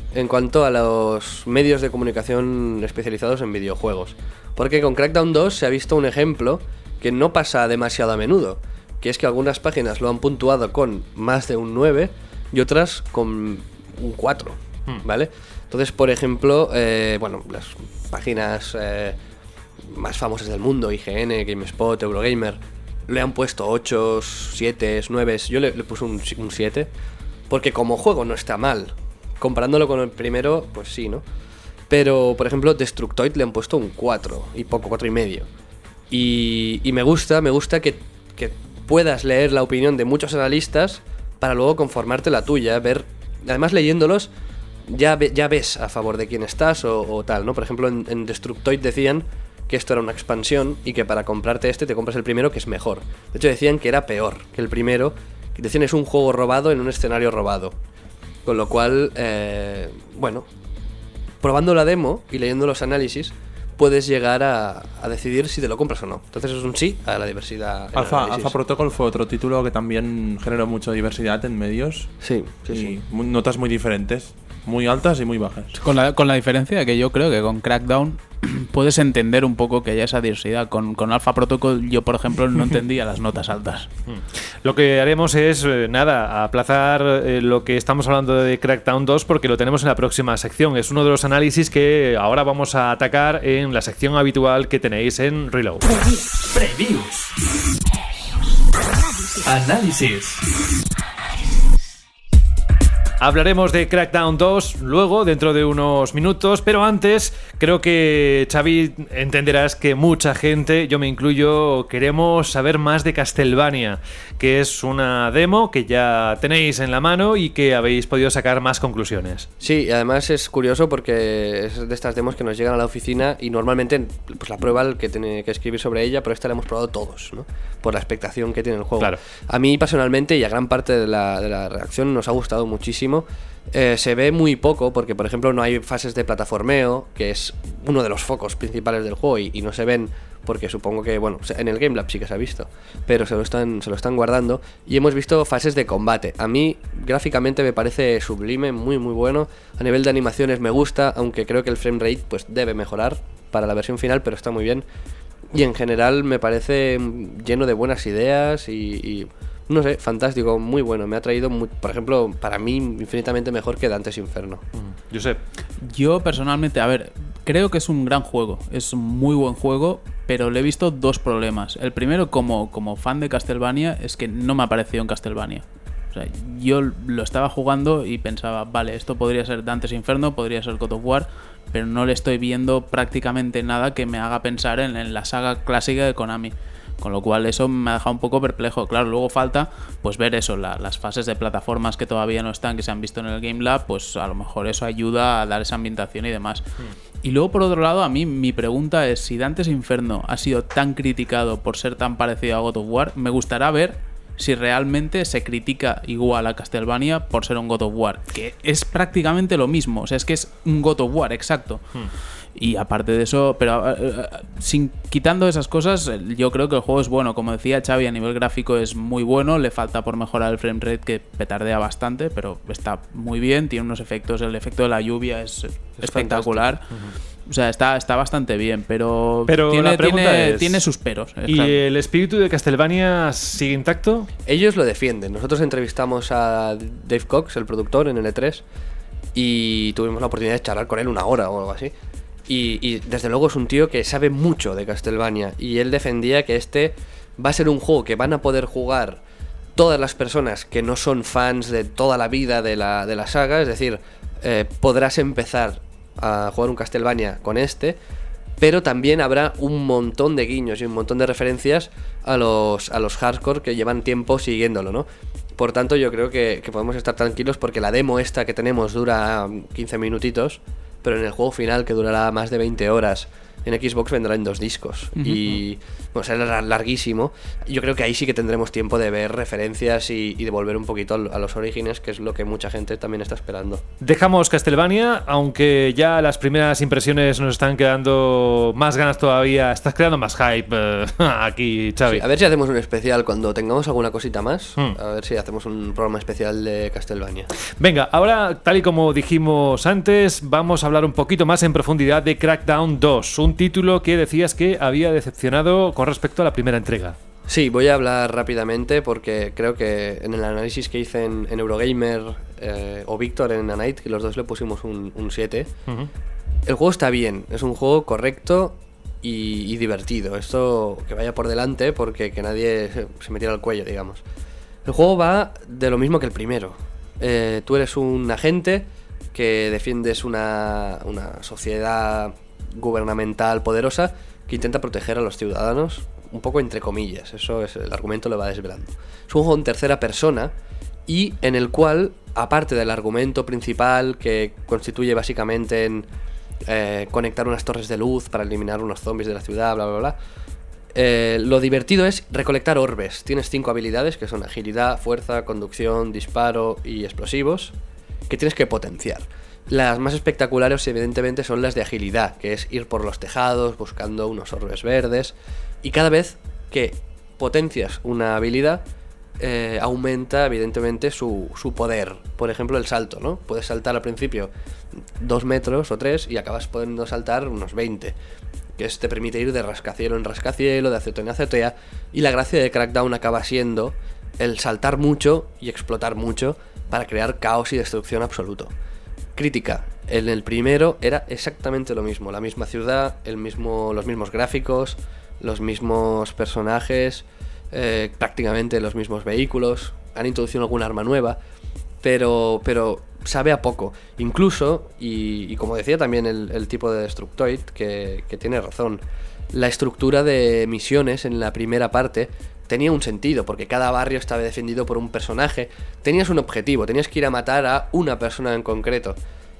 [SPEAKER 3] en cuanto a los medios de comunicación especializados en videojuegos. Porque con Crackdown dos se ha visto un ejemplo que no pasa demasiado a menudo, que es que algunas páginas lo han puntuado con más de un nueve y otras con un cuatro, ¿vale? Entonces, por ejemplo, eh, bueno, las páginas eh, más famosas del mundo, I G N, GameSpot, Eurogamer, le han puesto ocho, siete, nueve. Yo le, le puse un, un siete, porque como juego no está mal. Comparándolo con el primero, pues sí, ¿no? Pero, por ejemplo, Destructoid le han puesto un cuatro, y poco, cuatro y medio. Y, y me gusta, me gusta que, que puedas leer la opinión de muchos analistas para luego conformarte la tuya, ver... Además, leyéndolos, ya, ve, ya ves a favor de quién estás o, o tal, ¿no? Por ejemplo, en, en Destructoid decían que esto era una expansión y que para comprarte este te compras el primero, que es mejor. De hecho, decían que era peor que el primero. Decían es un juego robado en un escenario robado. Con lo cual, eh, bueno, probando la demo y leyendo los análisis, puedes llegar a, a decidir si te lo compras o no. Entonces es un sí a la diversidad.
[SPEAKER 5] Alpha, Alpha Protocol fue otro título que también generó mucha diversidad en medios.
[SPEAKER 3] Sí, sí,
[SPEAKER 5] y
[SPEAKER 3] sí.
[SPEAKER 5] notas muy diferentes, muy altas y muy bajas.
[SPEAKER 4] Con la, con la diferencia de que yo creo que con Crackdown puedes entender un poco que haya esa diversidad. Con, con Alpha Protocol yo, por ejemplo, no entendía las notas altas.
[SPEAKER 2] Lo que haremos es, eh, nada, aplazar eh, lo que estamos hablando de Crackdown dos porque lo tenemos en la próxima sección. Es uno de los análisis que ahora vamos a atacar en la sección habitual que tenéis en Reload.
[SPEAKER 1] Previews. Análisis.
[SPEAKER 2] Hablaremos de Crackdown dos luego, dentro de unos minutos, pero antes creo que, Xavi, entenderás que mucha gente, yo me incluyo, queremos saber más de Castlevania, que es una demo que ya tenéis en la mano y que habéis podido sacar más conclusiones.
[SPEAKER 3] Sí, y además es curioso porque es de estas demos que nos llegan a la oficina y normalmente pues la prueba el que tiene que escribir sobre ella, pero esta la hemos probado todos, ¿no? Por la expectación que tiene el juego.
[SPEAKER 2] Claro.
[SPEAKER 3] A mí personalmente y a gran parte de la, de la redacción nos ha gustado muchísimo. Eh, se ve muy poco porque, por ejemplo, no hay fases de plataformeo, que es uno de los focos principales del juego, y, y no se ven porque supongo que, bueno, en el Game Lab sí que se ha visto, pero se lo están, se lo están guardando. Y hemos visto fases de combate. A mí gráficamente me parece sublime, muy muy bueno. A nivel de animaciones me gusta, aunque creo que el frame rate pues debe mejorar para la versión final, pero está muy bien. Y en general me parece lleno de buenas ideas y... y no sé, fantástico, muy bueno. Me ha traído, muy, por ejemplo, para mí, infinitamente mejor que Dante's Inferno.
[SPEAKER 2] Mm. Josep.
[SPEAKER 4] Yo personalmente, a ver, creo que es un gran juego. Es un muy buen juego, pero le he visto dos problemas. El primero, como, como fan de Castlevania, es que no me ha parecido en Castlevania. O sea, yo lo estaba jugando y pensaba, vale, esto podría ser Dante's Inferno, podría ser God of War, pero no le estoy viendo prácticamente nada que me haga pensar en, en la saga clásica de Konami. Con lo cual eso me ha dejado un poco perplejo. Claro, luego falta pues ver eso, la, las fases de plataformas que todavía no están, que se han visto en el Game Lab, pues a lo mejor eso ayuda a dar esa ambientación y demás. Mm. Y luego, por otro lado, a mí mi pregunta es, si Dante's Inferno ha sido tan criticado por ser tan parecido a God of War, me gustaría ver si realmente se critica igual a Castlevania por ser un God of War, que es prácticamente lo mismo. O sea, es que es un God of War, exacto. Mm. Y aparte de eso, pero uh, sin quitando esas cosas, yo creo que el juego es bueno. Como decía Xavi, a nivel gráfico es muy bueno. Le falta por mejorar el frame rate, que petardea bastante, pero está muy bien. Tiene unos efectos, el efecto de la lluvia es, es espectacular. Uh-huh. O sea, está, está bastante bien, pero,
[SPEAKER 2] pero
[SPEAKER 4] tiene,
[SPEAKER 2] la pregunta
[SPEAKER 4] tiene,
[SPEAKER 2] es,
[SPEAKER 4] tiene sus peros.
[SPEAKER 2] ¿Y claro, el espíritu de Castlevania sigue intacto?
[SPEAKER 3] Ellos lo defienden. Nosotros entrevistamos a Dave Cox, el productor, en el E tres, y tuvimos la oportunidad de charlar con él una hora o algo así. Y, y desde luego es un tío que sabe mucho de Castlevania, y él defendía que este va a ser un juego que van a poder jugar todas las personas que no son fans de toda la vida de la, de la saga. Es decir, eh, podrás empezar a jugar un Castlevania con este, pero también habrá un montón de guiños y un montón de referencias a los, a los hardcore que llevan tiempo siguiéndolo, ¿no? Por tanto, yo creo que, que podemos estar tranquilos porque la demo esta que tenemos dura quince minutitos, pero en el juego final, que durará más de veinte horas, en Xbox vendrá en dos discos. Uh-huh. Y bueno, será larguísimo. Yo creo que ahí sí que tendremos tiempo de ver referencias y, y de volver un poquito a los orígenes, que es lo que mucha gente también está esperando.
[SPEAKER 2] Dejamos Castlevania, aunque ya las primeras impresiones nos están quedando más ganas todavía. Estás creando más hype eh, aquí, Xavi.
[SPEAKER 3] Sí, a ver si hacemos un especial cuando tengamos alguna cosita más.
[SPEAKER 2] Hmm.
[SPEAKER 3] A ver si hacemos un programa especial de Castlevania.
[SPEAKER 2] Venga, ahora, tal y como dijimos antes, vamos a hablar un poquito más en profundidad de Crackdown dos, un título que decías que había decepcionado con respecto a la primera entrega.
[SPEAKER 3] Sí, voy a hablar rápidamente porque creo que en el análisis que hice en, en Eurogamer eh, o Víctor en Anite, que los dos le pusimos un, un siete, uh-huh. El juego está bien, es un juego correcto y, y divertido. Esto que vaya por delante porque que nadie se, se me tira al cuello, digamos. El juego va de lo mismo que el primero. Eh, tú eres un agente que defiendes una, una sociedad gubernamental poderosa que intenta proteger a los ciudadanos, un poco entre comillas, eso es el argumento, lo va desvelando. Es un juego en tercera persona y en el cual, aparte del argumento principal que constituye básicamente en eh, conectar unas torres de luz para eliminar unos zombies de la ciudad, bla bla bla, eh, lo divertido es recolectar orbes. Tienes cinco habilidades que son agilidad, fuerza, conducción, disparo y explosivos, que tienes que potenciar. Las más espectaculares evidentemente son las de agilidad, que es ir por los tejados buscando unos orbes verdes, y cada vez que potencias una habilidad eh, aumenta evidentemente su, su poder. Por ejemplo, el salto, ¿no? Puedes saltar al principio dos metros o tres y acabas pudiendo saltar unos veinte, que es, te permite ir de rascacielo en rascacielo, de azotea en azotea, y la gracia de Crackdown acaba siendo el saltar mucho y explotar mucho para crear caos y destrucción absoluto. Crítica, en el primero era exactamente lo mismo, la misma ciudad, el mismo, los mismos gráficos, los mismos personajes, eh, prácticamente los mismos vehículos, han introducido alguna arma nueva, pero, pero sabe a poco. Incluso, y, y como decía también el, el tipo de Destructoid, que, que tiene razón, la estructura de misiones en la primera parte tenía un sentido, porque cada barrio estaba defendido por un personaje, tenías un objetivo, tenías que ir a matar a una persona en concreto,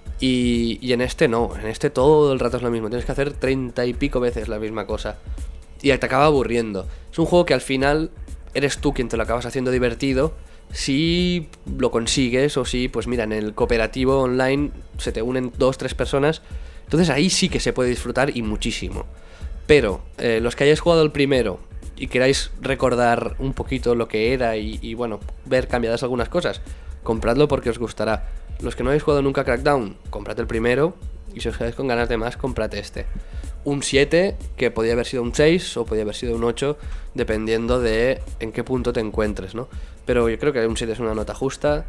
[SPEAKER 3] y, y en este no, en este todo el rato es lo mismo, tienes que hacer treinta y pico veces la misma cosa, y te acaba aburriendo. Es un juego que al final eres tú quien te lo acabas haciendo divertido, si lo consigues, o si, pues mira, en el cooperativo online se te unen dos, tres personas, entonces ahí sí que se puede disfrutar y muchísimo. Pero eh, los que hayáis jugado el primero y queráis recordar un poquito lo que era y, y bueno, ver cambiadas algunas cosas, compradlo porque os gustará. Los que no habéis jugado nunca Crackdown, comprad el primero, y si os quedáis con ganas de más, comprad este. Un siete, que podía haber sido un seis o podía haber sido un ocho, dependiendo de en qué punto te encuentres, ¿no? Pero yo creo que un siete es una nota justa.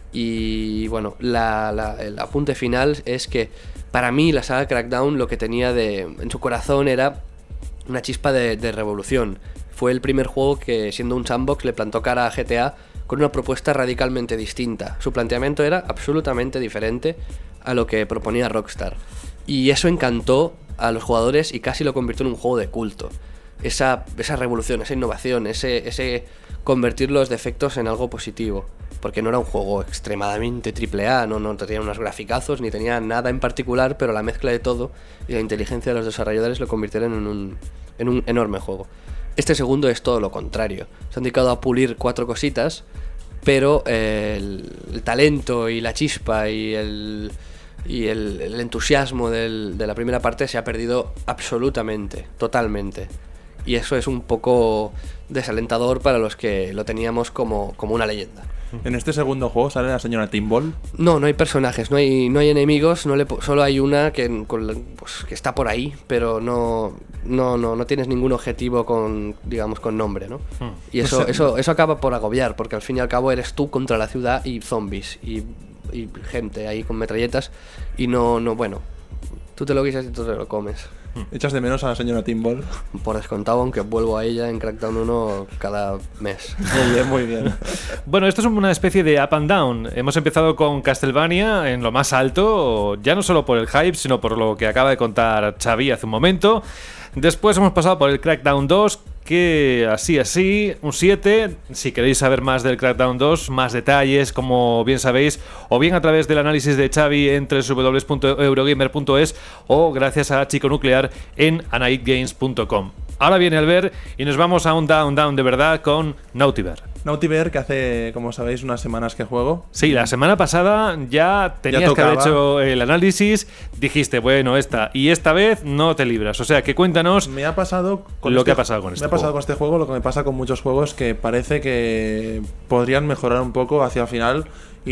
[SPEAKER 3] Y bueno, la, la, el apunte final es que para mí la saga Crackdown lo que tenía de, en su corazón era una chispa de, de revolución. Fue el primer juego que, siendo un sandbox, le plantó cara a G T A con una propuesta radicalmente distinta. Su planteamiento era absolutamente diferente a lo que proponía Rockstar. Y eso encantó a los jugadores y casi lo convirtió en un juego de culto. Esa, esa revolución, esa innovación, ese, ese convertir los defectos en algo positivo. Porque no era un juego extremadamente triple A, no, no tenía unos graficazos ni tenía nada en particular, pero la mezcla de todo y la inteligencia de los desarrolladores lo convirtieron en un, en un enorme juego. Este segundo es todo lo contrario. Se han dedicado a pulir cuatro cositas, pero eh, el, el talento y la chispa y el, y el, el entusiasmo del, de la primera parte se ha perdido absolutamente, totalmente. Y eso es un poco desalentador para los que lo teníamos como, como una leyenda.
[SPEAKER 5] En este segundo juego sale la señora Timball.
[SPEAKER 3] No, no hay personajes, no hay, no hay enemigos, no le, solo hay una que, con, pues, que está por ahí, pero no, no, no, no tienes ningún objetivo con, digamos, con nombre, ¿no? Hmm. Y eso, o sea, eso, eso acaba por agobiar, porque al fin y al cabo eres tú contra la ciudad y zombies y, y gente ahí con metralletas y no, no, bueno, tú te lo guisas y tú te lo comes.
[SPEAKER 5] ¿Echas de menos a la señora Timball?
[SPEAKER 3] Por descontado, aunque vuelvo a ella en Crackdown uno cada mes.
[SPEAKER 5] Muy bien, muy bien.
[SPEAKER 2] Bueno, esto es una especie de up and down. Hemos empezado con Castlevania en lo más alto, ya no solo por el hype, sino por lo que acaba de contar Xavi hace un momento. Después hemos pasado por el Crackdown dos, que así, así, un siete. Si queréis saber más del Crackdown dos, más detalles, como bien sabéis, o bien a través del análisis de Xavi en doble u doble u doble u punto eurogamer punto es o gracias a Chico Nuclear en anightgames punto com. Ahora viene el ver y nos vamos a un down, down de verdad con Nautiver.
[SPEAKER 5] Nautiver, que hace, como sabéis, unas semanas que juego.
[SPEAKER 2] Sí, la semana pasada ya tenías
[SPEAKER 5] Ya
[SPEAKER 2] que haber
[SPEAKER 5] tocaba.
[SPEAKER 2] hecho el análisis, dijiste, bueno, esta, y esta vez no te libras. O sea, que cuéntanos
[SPEAKER 5] Me ha pasado con
[SPEAKER 2] lo
[SPEAKER 5] este-
[SPEAKER 2] que ha pasado con este
[SPEAKER 5] Me ha pasado
[SPEAKER 2] juego.
[SPEAKER 5] con este juego lo que me pasa con muchos juegos que parece que podrían mejorar un poco hacia el final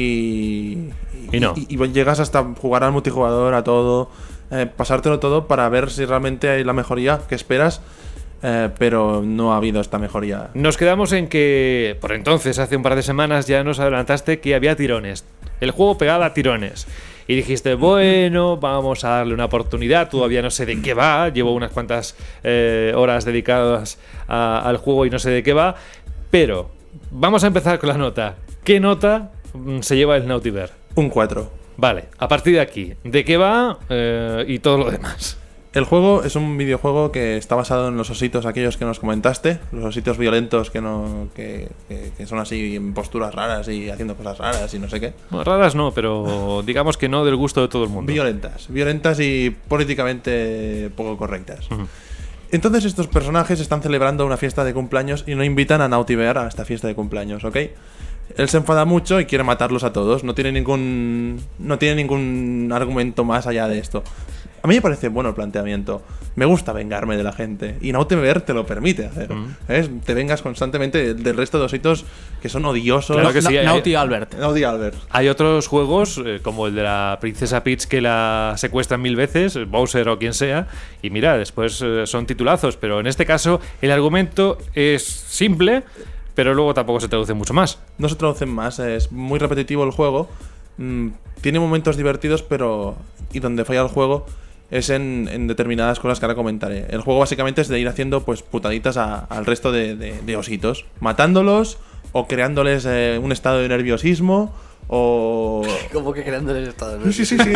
[SPEAKER 5] y.
[SPEAKER 2] Y no.
[SPEAKER 5] Y, y llegas hasta jugar al multijugador, a todo, eh, pasártelo todo para ver si realmente hay la mejoría que esperas. Eh, pero no ha habido esta mejoría.
[SPEAKER 2] Nos quedamos en que, por entonces, hace un par de semanas, ya nos adelantaste que había tirones. El juego pegaba a tirones. Y dijiste, bueno, vamos a darle una oportunidad. Todavía no sé de qué va. Llevo unas cuantas eh, horas dedicadas a- al juego y no sé de qué va. Pero vamos a empezar con la nota. ¿Qué nota mm, se lleva el Nautiver?
[SPEAKER 5] Un cuatro.
[SPEAKER 2] Vale, a partir de aquí, ¿de qué va eh, y todo lo demás?
[SPEAKER 5] El juego es un videojuego que está basado en los ositos aquellos que nos comentaste, los ositos violentos que no que, que- que son así en posturas raras y haciendo cosas raras y no sé qué.
[SPEAKER 2] Bueno, raras no, pero digamos que no del gusto de todo el mundo.
[SPEAKER 5] Violentas, violentas y políticamente poco correctas. Entonces estos personajes están celebrando una fiesta de cumpleaños y no invitan a Nautiver a esta fiesta de cumpleaños, ¿ok? Él se enfada mucho y quiere matarlos a todos. No tiene ningún no tiene ningún argumento más allá de esto. A mí me parece bueno el planteamiento. Me gusta vengarme de la gente. Y Nautiver te lo permite hacer.
[SPEAKER 2] Mm.
[SPEAKER 5] ¿Sabes? Te vengas constantemente del resto de ositos que son odiosos.
[SPEAKER 2] Claro que sí, hay-
[SPEAKER 4] Naughty Albert.
[SPEAKER 5] Naughty Albert.
[SPEAKER 2] Hay otros juegos, eh, como el de la princesa Peach, que la secuestran mil veces, Bowser o quien sea, y mira, después eh, son titulazos, pero en este caso el argumento es simple, pero luego tampoco se traduce mucho más.
[SPEAKER 5] No se traducen más, es muy repetitivo el juego. Mm, tiene momentos divertidos, pero. Y donde falla el juego es en, en determinadas cosas que ahora comentaré. El juego básicamente es de ir haciendo pues putaditas a- al resto de, de- de ositos, matándolos o creándoles eh, un estado de nerviosismo o.
[SPEAKER 3] Como que creando el estado de
[SPEAKER 5] Sí, sí, sí.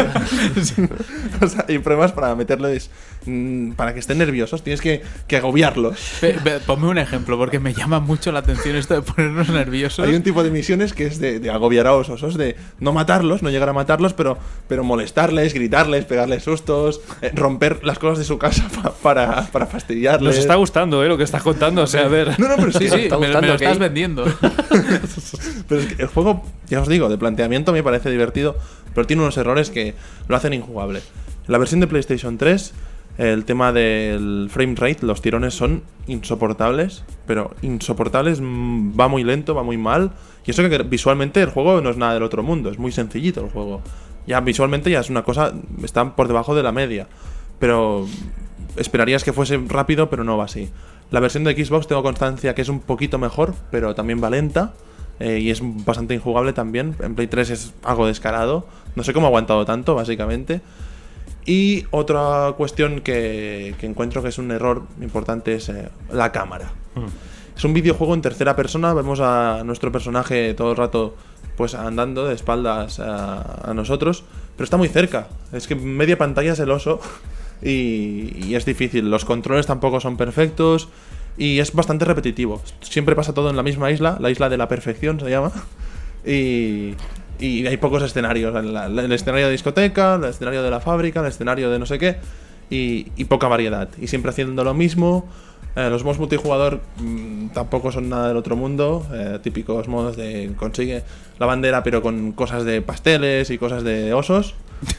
[SPEAKER 5] O sea, hay pruebas para meterles. mm, para que estén nerviosos, tienes que, que agobiarlos.
[SPEAKER 4] Ve- ve- Ponme un ejemplo, porque me llama mucho la atención esto de ponernos nerviosos.
[SPEAKER 5] Hay un tipo de misiones que es de, de agobiar a los osos, de no matarlos, no llegar a matarlos, pero, pero molestarles, gritarles, pegarles sustos, eh, romper las cosas de su casa pa- para, para fastidiarles.
[SPEAKER 2] Nos está gustando eh, lo que estás contando, o sea, a ver.
[SPEAKER 5] No, no, pero sí,
[SPEAKER 4] Sí, sí,
[SPEAKER 3] está
[SPEAKER 4] me, me
[SPEAKER 3] gustando,
[SPEAKER 4] lo
[SPEAKER 3] ¿ok?
[SPEAKER 4] estás vendiendo.
[SPEAKER 5] Pero es que el juego, ya os digo, de planteamiento me parece divertido, pero tiene unos errores que lo hacen injugable. En la versión de PlayStation tres, el tema del frame rate, los tirones son insoportables, pero insoportables, mm, va muy lento, va muy mal. Y eso que visualmente el juego no es nada del otro mundo, es muy sencillito el juego. Ya visualmente ya es una cosa, está por debajo de la media, pero esperarías que fuese rápido, pero no va así. La versión de Xbox tengo constancia que es un poquito mejor, pero también va lenta. eh, y es bastante injugable también. En Play tres es algo descarado. No sé cómo ha aguantado tanto, básicamente. Y otra cuestión que, que encuentro que es un error importante es eh, la cámara. Es un videojuego en tercera persona. Vemos a nuestro personaje todo el rato pues andando de espaldas a, a nosotros, pero está muy cerca. Es que media pantalla es el oso y, y es difícil. Los controles tampoco son perfectos y es bastante repetitivo. Siempre pasa todo en la misma isla, la isla de la perfección se llama. Y, y hay pocos escenarios. La- la- el escenario de discoteca, el escenario de la fábrica, el escenario de no sé qué. Y, y poca variedad. Y siempre haciendo lo mismo. Eh, los modos multijugador mm, tampoco son nada del otro mundo. Eh, típicos modos de consigue la bandera pero con cosas de pasteles y cosas de osos.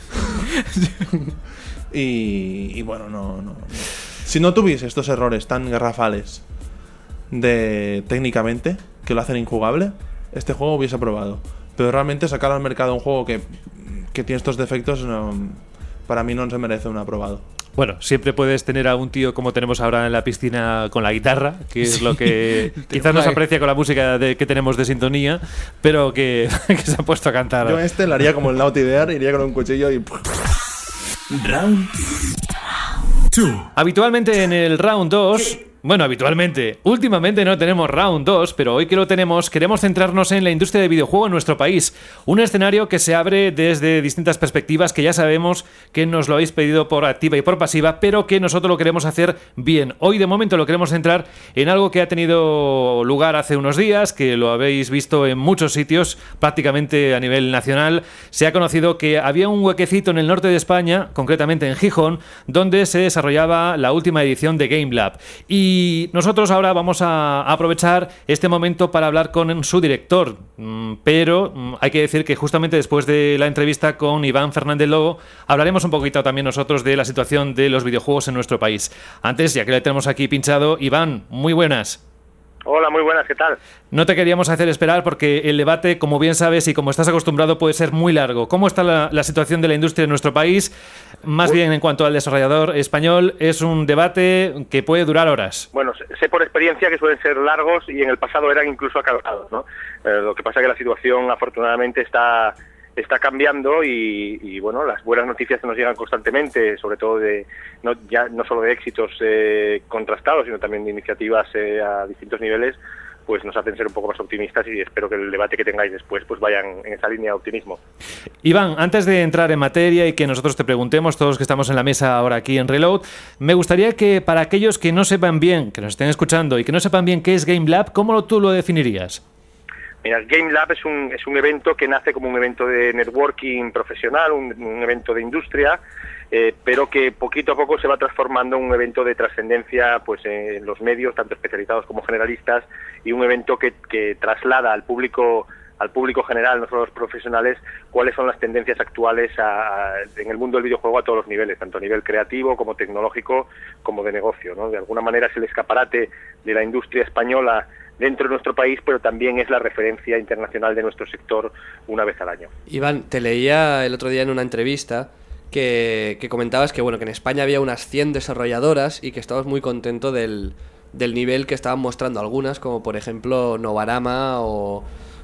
[SPEAKER 5] y, y bueno, no, no, no. Si no tuviese estos errores tan garrafales de técnicamente que lo hacen injugable, este juego hubiese aprobado. Pero realmente sacar al mercado un juego que, que tiene estos defectos, no, para mí no se merece un aprobado.
[SPEAKER 2] Bueno, siempre puedes tener a un tío como tenemos ahora en la piscina con la guitarra, que es lo que quizás nos aprecia con la música de, que tenemos de sintonía, pero que, que se ha puesto a cantar.
[SPEAKER 5] Yo este lo haría como el Naughty Bear, iría con un cuchillo y...
[SPEAKER 1] Round two.
[SPEAKER 2] Habitualmente en el round dos Bueno, habitualmente. Últimamente no tenemos Round dos, pero hoy que lo tenemos, queremos centrarnos en la industria de videojuego en nuestro país. Un escenario que se abre desde distintas perspectivas, que ya sabemos que nos lo habéis pedido por activa y por pasiva, pero que nosotros lo queremos hacer bien. Hoy, de momento, lo queremos centrar en algo que ha tenido lugar hace unos días, que lo habéis visto en muchos sitios, prácticamente a nivel nacional. Se ha conocido que había un huequecito en el norte de España, concretamente en Gijón, donde se desarrollaba la última edición de Game Lab. Y Y nosotros ahora vamos a aprovechar este momento para hablar con su director, pero hay que decir que justamente después de la entrevista con Iván Fernández Lobo hablaremos un poquito también nosotros de la situación de los videojuegos en nuestro país. Antes, ya que le tenemos aquí pinchado, Iván, muy buenas.
[SPEAKER 6] Hola, muy buenas, ¿qué tal?
[SPEAKER 2] No te queríamos hacer esperar porque el debate, como bien sabes y como estás acostumbrado, puede ser muy largo. ¿Cómo está la, la situación de la industria en nuestro país? Más Uy. bien en cuanto al desarrollador español, es un debate que puede durar horas.
[SPEAKER 6] Bueno, sé por experiencia que suelen ser largos y en el pasado eran incluso acalorados, ¿no? Eh, lo que pasa es que la situación afortunadamente está... está cambiando y, y bueno, las buenas noticias que nos llegan constantemente, sobre todo de no ya no solo de éxitos eh, contrastados, sino también de iniciativas eh, a distintos niveles, pues nos hacen ser un poco más optimistas y espero que el debate que tengáis después pues vayan en esa línea de optimismo.
[SPEAKER 2] Iván, antes de entrar en materia y que nosotros te preguntemos, todos los que estamos en la mesa ahora aquí en Reload, me gustaría que para aquellos que no sepan bien, que nos estén escuchando y que no sepan bien qué es Game Lab, ¿cómo tú lo definirías?
[SPEAKER 6] Mira, Game Lab es un, es un evento que nace como un evento de networking profesional, un, un evento de industria, eh, pero que poquito a poco se va transformando en un evento de trascendencia pues, en los medios, tanto especializados como generalistas, y un evento que, que traslada al público al público general, no solo a los profesionales, cuáles son las tendencias actuales a, a, en el mundo del videojuego a todos los niveles, tanto a nivel creativo como tecnológico como de negocio, ¿no? De alguna manera es el escaparate de la industria española dentro de nuestro país, pero también es la referencia internacional de nuestro sector una vez al año.
[SPEAKER 3] Iván, te leía el otro día en una entrevista que, que comentabas que bueno que en España había unas cien desarrolladoras y que estabas muy contento del, del nivel que estaban mostrando algunas, como por ejemplo Novarama o,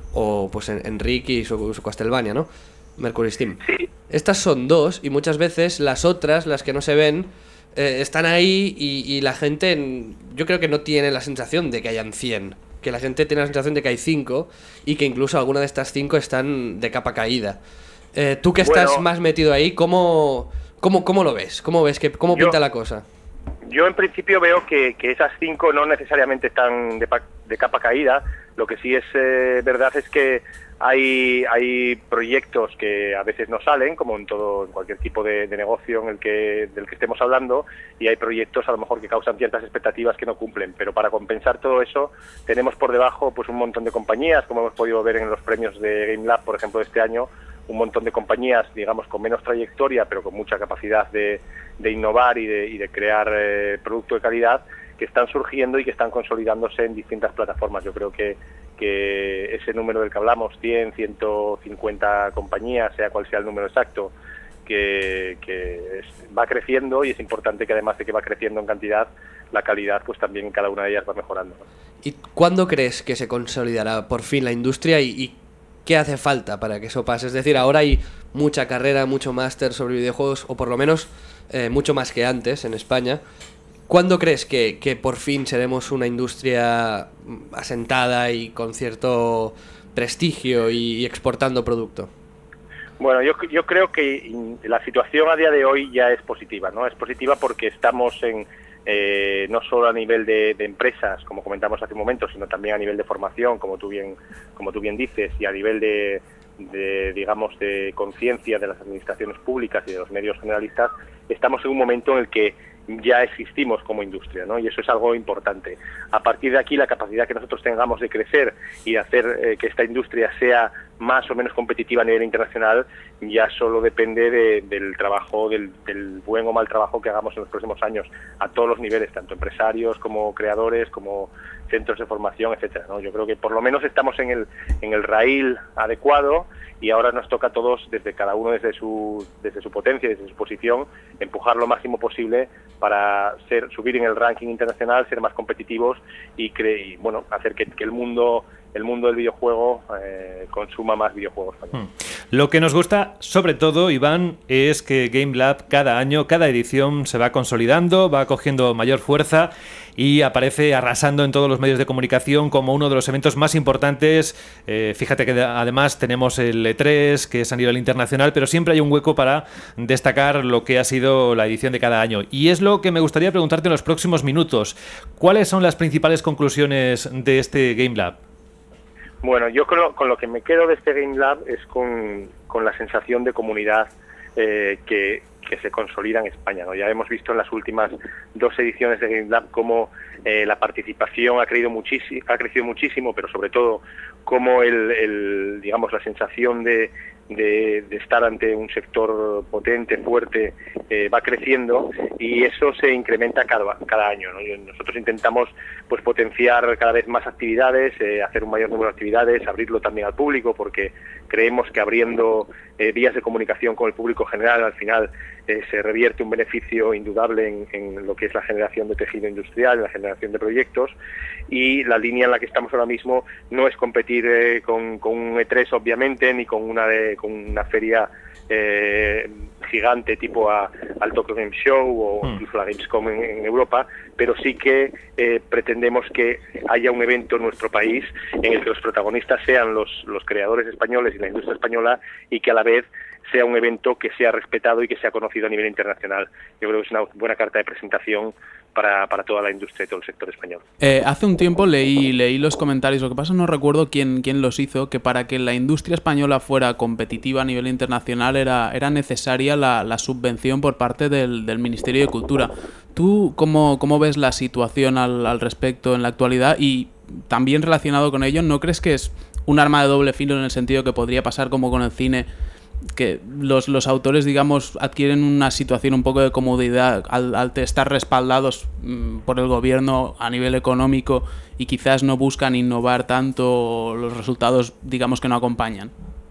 [SPEAKER 3] o pues Enrique y su, su Castlevania, ¿no? Mercury Steam.
[SPEAKER 6] Sí.
[SPEAKER 3] Estas son dos y muchas veces las otras, las que no se ven, Eh, están ahí y, y la gente, yo creo que no tiene la sensación de que hayan cien, que la gente tiene la sensación de que hay cinco y que incluso alguna de estas cinco están de capa caída. Eh, tú que
[SPEAKER 6] bueno,
[SPEAKER 3] estás más metido ahí, ¿cómo, cómo, cómo lo ves? ¿Cómo ves que cómo pinta
[SPEAKER 6] yo,
[SPEAKER 3] la cosa?
[SPEAKER 6] Yo en principio veo que, que esas cinco no necesariamente están de, de capa caída. Lo que sí es eh, verdad es que Hay, hay proyectos que a veces no salen, como en todo, en cualquier tipo de, de negocio en el que, del que estemos hablando, y hay proyectos a lo mejor que causan ciertas expectativas que no cumplen. Pero para compensar todo eso, tenemos por debajo pues un montón de compañías, como hemos podido ver en los premios de Game Lab, por ejemplo, de este año, un montón de compañías, digamos, con menos trayectoria, pero con mucha capacidad de, de innovar y de, y de crear eh, producto de calidad, que están surgiendo y que están consolidándose en distintas plataformas. Yo creo que que ese número del que hablamos, cien, ciento cincuenta compañías, sea cual sea el número exacto, que, que es, va creciendo, y es importante que además de que va creciendo en cantidad, la calidad pues también en cada una de ellas va mejorando.
[SPEAKER 3] ¿Y cuándo crees que se consolidará por fin la industria y, y qué hace falta para que eso pase? Es decir, ahora hay mucha carrera, mucho máster sobre videojuegos, o por lo menos eh, mucho más que antes en España. ¿Cuándo crees que, que por fin seremos una industria asentada y con cierto prestigio y, y exportando producto?
[SPEAKER 6] Bueno, yo, yo creo que la situación a día de hoy ya es positiva, ¿no? Es positiva porque estamos en eh, no solo a nivel de, de empresas, como comentamos hace un momento, sino también a nivel de formación, como tú bien, como tú bien dices, y a nivel de, de digamos, de conciencia de las administraciones públicas y de los medios generalistas. Estamos en un momento en el que ya existimos como industria, ¿no? Y eso es algo importante. A partir de aquí, la capacidad que nosotros tengamos de crecer y de hacer eh, que esta industria sea más o menos competitiva a nivel internacional, ya solo depende de, del trabajo, del, del buen o mal trabajo que hagamos en los próximos años, a todos los niveles, tanto empresarios como creadores, como centros de formación, etcétera, ¿no? Yo creo que por lo menos estamos en el, en el raíl adecuado, y ahora nos toca a todos, desde cada uno desde su, desde su potencia, desde su posición, empujar lo máximo posible para ser, subir en el ranking internacional, ser más competitivos y, cre y bueno, hacer que, que el mundo el mundo del videojuego eh, consuma más videojuegos también.
[SPEAKER 2] Hmm. Lo que nos gusta, sobre todo, Iván, es que Game Lab cada año, cada edición se va consolidando, va cogiendo mayor fuerza y aparece arrasando en todos los medios de comunicación como uno de los eventos más importantes. Eh, fíjate que además tenemos el E tres, que es a nivel internacional, pero siempre hay un hueco para destacar lo que ha sido la edición de cada año. Y es lo que me gustaría preguntarte en los próximos minutos. ¿Cuáles son las principales conclusiones de este Game Lab?
[SPEAKER 6] Bueno, yo creo con lo que me quedo de este Game Lab es con, con la sensación de comunidad eh, que, que se consolida en España, ¿no? Ya hemos visto en las últimas dos ediciones de Game Lab cómo eh, la participación ha crecido muchísimo, ha crecido muchísimo, pero sobre todo cómo el, el digamos la sensación de De, de estar ante un sector potente, fuerte, eh, va creciendo, y eso se incrementa cada, cada año, ¿no? Y nosotros intentamos pues potenciar cada vez más actividades, eh, hacer un mayor número de actividades, abrirlo también al público, porque creemos que abriendo eh, vías de comunicación con el público general, al final eh, se revierte un beneficio indudable en, en lo que es la generación de tejido industrial, la generación de proyectos, y la línea en la que estamos ahora mismo no es competir eh, con, con un E tres, obviamente, ni con una de, con una feria eh, gigante tipo a, al Tokyo Game Show o incluso la Gamescom en, en Europa, pero sí que eh, pretendemos que haya un evento en nuestro país en el que los protagonistas sean los, los creadores españoles y la industria española, y que a la vez sea un evento que sea respetado y que sea conocido a nivel internacional. Yo creo que es una buena carta de presentación para, para toda la industria y todo el sector español.
[SPEAKER 4] Eh, hace un tiempo leí, leí los comentarios, lo que pasa no recuerdo quién, quién los hizo, que para que la industria española fuera competitiva a nivel internacional era, era necesaria la, la subvención por parte del, del Ministerio de Cultura. ¿Tú cómo, cómo ves la situación al, al respecto en la actualidad? Y también relacionado con ello, ¿no crees que es un arma de doble filo en el sentido que podría pasar como con el cine, que los, los autores, digamos, adquieren una situación un poco de comodidad al, al estar respaldados mmm, por el gobierno a nivel económico, y quizás no buscan innovar tanto, los resultados, digamos, que no acompañan?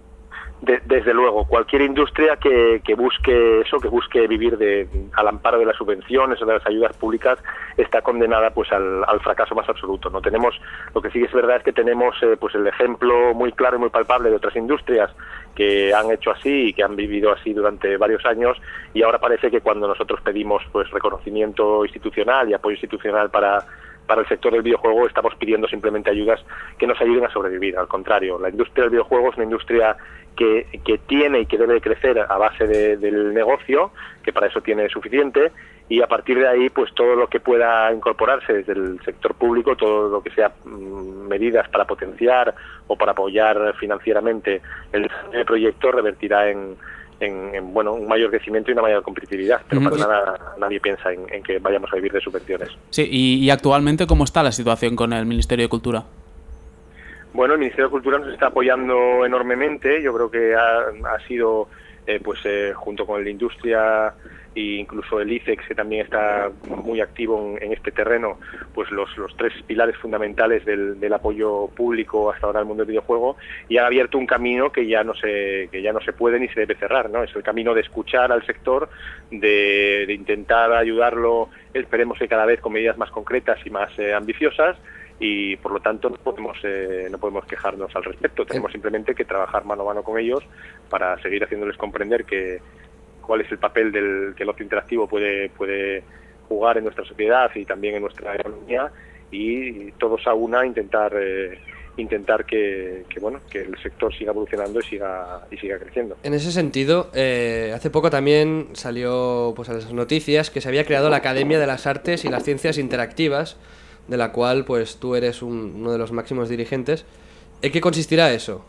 [SPEAKER 6] De, desde luego, cualquier industria que, que busque eso, que busque vivir de, al amparo de las subvenciones o de las ayudas públicas, está condenada pues al, al fracaso más absoluto. No tenemos, lo que sí es verdad es que tenemos eh, pues el ejemplo muy claro y muy palpable de otras industrias que han hecho así y que han vivido así durante varios años, y ahora parece que cuando nosotros pedimos pues reconocimiento institucional y apoyo institucional para para el sector del videojuego, estamos pidiendo simplemente ayudas que nos ayuden a sobrevivir. Al contrario, la industria del videojuego es una industria que, que tiene y que debe crecer a base de, del negocio, que para eso tiene suficiente, y a partir de ahí, pues todo lo que pueda incorporarse desde el sector público, todo lo que sea mmm, medidas para potenciar o para apoyar financieramente el proyecto, revertirá en En, en bueno un mayor crecimiento y una mayor competitividad, pero para nada nadie piensa en, en que vayamos a vivir de subvenciones.
[SPEAKER 4] Sí, y, y actualmente, ¿cómo está la situación con el Ministerio de Cultura?
[SPEAKER 6] Bueno, el Ministerio de Cultura nos está apoyando enormemente. Yo creo que ha, ha sido eh, pues eh, junto con el de Industria e incluso el I C E X, que también está muy activo en, en este terreno, pues los, los tres pilares fundamentales del, del apoyo público hasta ahora al mundo del videojuego, y han abierto un camino que ya no se que ya no se puede ni se debe cerrar, ¿no? Es el camino de escuchar al sector, de, de intentar ayudarlo, esperemos que cada vez con medidas más concretas y más eh, ambiciosas, y por lo tanto no podemos eh, no podemos quejarnos al respecto. Tenemos simplemente que trabajar mano a mano con ellos para seguir haciéndoles comprender que cuál es el papel del que el ocio interactivo puede puede jugar en nuestra sociedad y también en nuestra economía, y todos a una intentar eh, intentar que, que bueno que el sector siga evolucionando y siga y siga creciendo.
[SPEAKER 3] En ese sentido, eh, hace poco también salió pues a las noticias que se había creado la Academia de las Artes y las Ciencias Interactivas, de la cual pues tú eres un, uno de los máximos dirigentes. ¿En qué consistirá eso?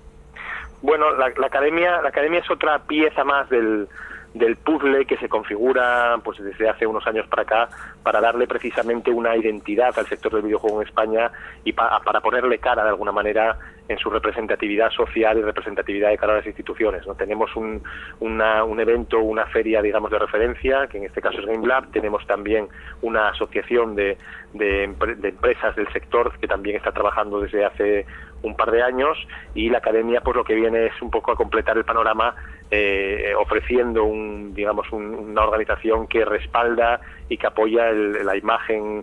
[SPEAKER 6] Bueno, la, la academia la academia es otra pieza más del del puzzle que se configura pues desde hace unos años para acá, para darle precisamente una identidad al sector del videojuego en España y pa, para ponerle cara de alguna manera en su representatividad social y representatividad de cara a las instituciones, ¿no? Tenemos un, una, un evento, una feria, digamos, de referencia, que en este caso es Game Lab. Tenemos también una asociación de, de, de empresas del sector que también está trabajando desde hace un par de años, y la academia pues lo que viene es un poco a completar el panorama, eh, ofreciendo un digamos un, una organización que respalda y que apoya el, la imagen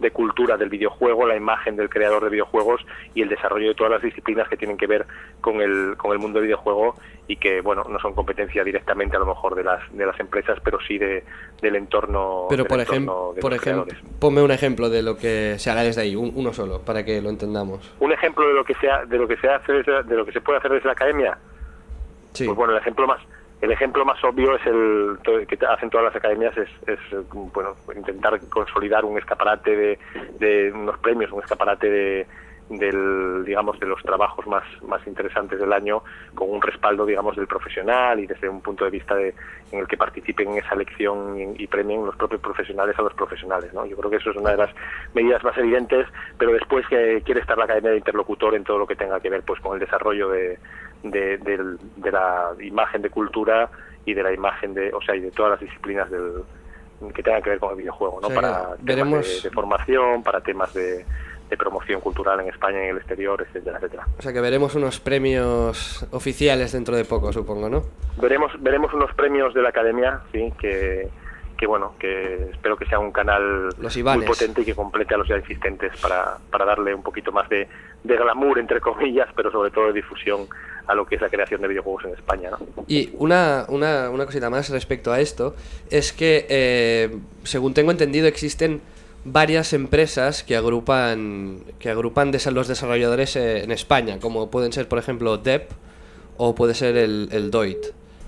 [SPEAKER 6] de cultura del videojuego, la imagen del creador de videojuegos y el desarrollo de todas las disciplinas que tienen que ver con el con el mundo del videojuego y que, bueno, no son competencia directamente a lo mejor de las de las empresas, pero sí de del entorno.
[SPEAKER 3] Pero
[SPEAKER 6] del
[SPEAKER 3] por
[SPEAKER 6] entorno
[SPEAKER 3] ejemplo,
[SPEAKER 6] de
[SPEAKER 3] por
[SPEAKER 6] los
[SPEAKER 3] ejemplo,
[SPEAKER 6] creadores.
[SPEAKER 3] ponme un ejemplo de lo que se haga desde ahí, un- uno solo, para que lo entendamos.
[SPEAKER 6] Un ejemplo de lo que sea de lo que se hace desde- de lo que se puede hacer desde la academia.
[SPEAKER 3] Sí.
[SPEAKER 6] Pues bueno, el ejemplo más el ejemplo más obvio es el to- que hacen todas las academias es, es eh, bueno, intentar consolidar un escaparate de, de unos premios, un escaparate de del digamos de los trabajos más más interesantes del año, con un respaldo, digamos, del profesional y desde un punto de vista de en el que participen en esa elección y, y premien los propios profesionales a los profesionales, ¿no? Yo creo que eso es una de las medidas más evidentes, pero después que quiere estar la academia de interlocutor en todo lo que tenga que ver pues con el desarrollo de de, del- de la imagen de cultura y de la imagen de, o sea, y de todas las disciplinas del que tengan que ver con el videojuego, ¿no?
[SPEAKER 3] O sea,
[SPEAKER 6] Para
[SPEAKER 3] que
[SPEAKER 6] temas
[SPEAKER 3] veremos-
[SPEAKER 6] de, de formación, para temas de, de promoción cultural en España y en el exterior, etcétera, etcétera.
[SPEAKER 3] O sea que veremos unos premios oficiales dentro de poco, supongo, ¿no?
[SPEAKER 6] Veremos veremos unos premios de la academia, sí, que que bueno, que espero que sea un canal
[SPEAKER 3] Los
[SPEAKER 6] muy
[SPEAKER 3] Ivanes.
[SPEAKER 6] potente y que complete a los ya existentes para, para darle un poquito más de, de glamour, entre comillas, pero sobre todo de difusión a lo que es la creación de videojuegos en España, ¿no?
[SPEAKER 3] Y una, una, una cosita más respecto a esto, es que, eh, según tengo entendido, existen varias empresas que agrupan, que agrupan desa- los desarrolladores eh, en España, como pueden ser, por ejemplo, D E P o puede ser el, el D O I T.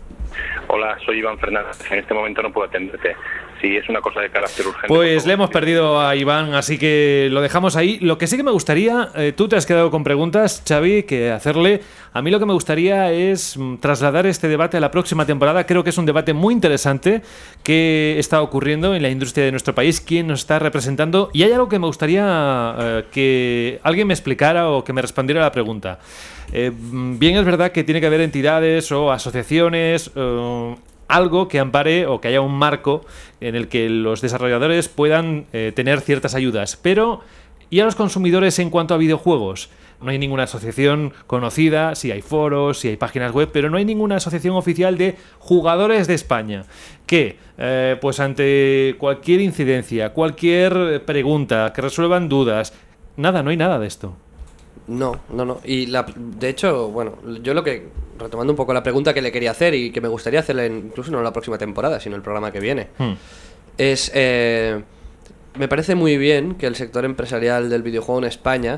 [SPEAKER 6] Hola, soy Iván Fernández. En este momento no puedo atenderte. Si es una cosa de carácter urgente...
[SPEAKER 2] Pues le hemos perdido a Iván, así que lo dejamos ahí. Lo que sí que me gustaría, eh, tú te has quedado con preguntas, Xavi, que hacerle. A mí lo que me gustaría es mm, trasladar este debate a la próxima temporada. Creo que es un debate muy interesante que está ocurriendo en la industria de nuestro país, quién nos está representando. Y hay algo que me gustaría eh, que alguien me explicara o que me respondiera a la pregunta. Eh, bien, es verdad que tiene que haber entidades o asociaciones, eh, algo que ampare o que haya un marco en el que los desarrolladores puedan eh, tener ciertas ayudas. Pero, ¿y a los consumidores en cuanto a videojuegos? No hay ninguna asociación conocida, sí hay foros, sí hay páginas web, pero no hay ninguna asociación oficial de jugadores de España que, eh, pues ante cualquier incidencia, cualquier pregunta, que resuelvan dudas, nada, no hay nada de esto.
[SPEAKER 3] No, no, no. Y la, de hecho, bueno, yo lo que, retomando un poco la pregunta que le quería hacer y que me gustaría hacerle, en- incluso no la próxima temporada, sino el programa que viene,
[SPEAKER 2] Hmm.
[SPEAKER 3] es, eh, me parece muy bien que el sector empresarial del videojuego en España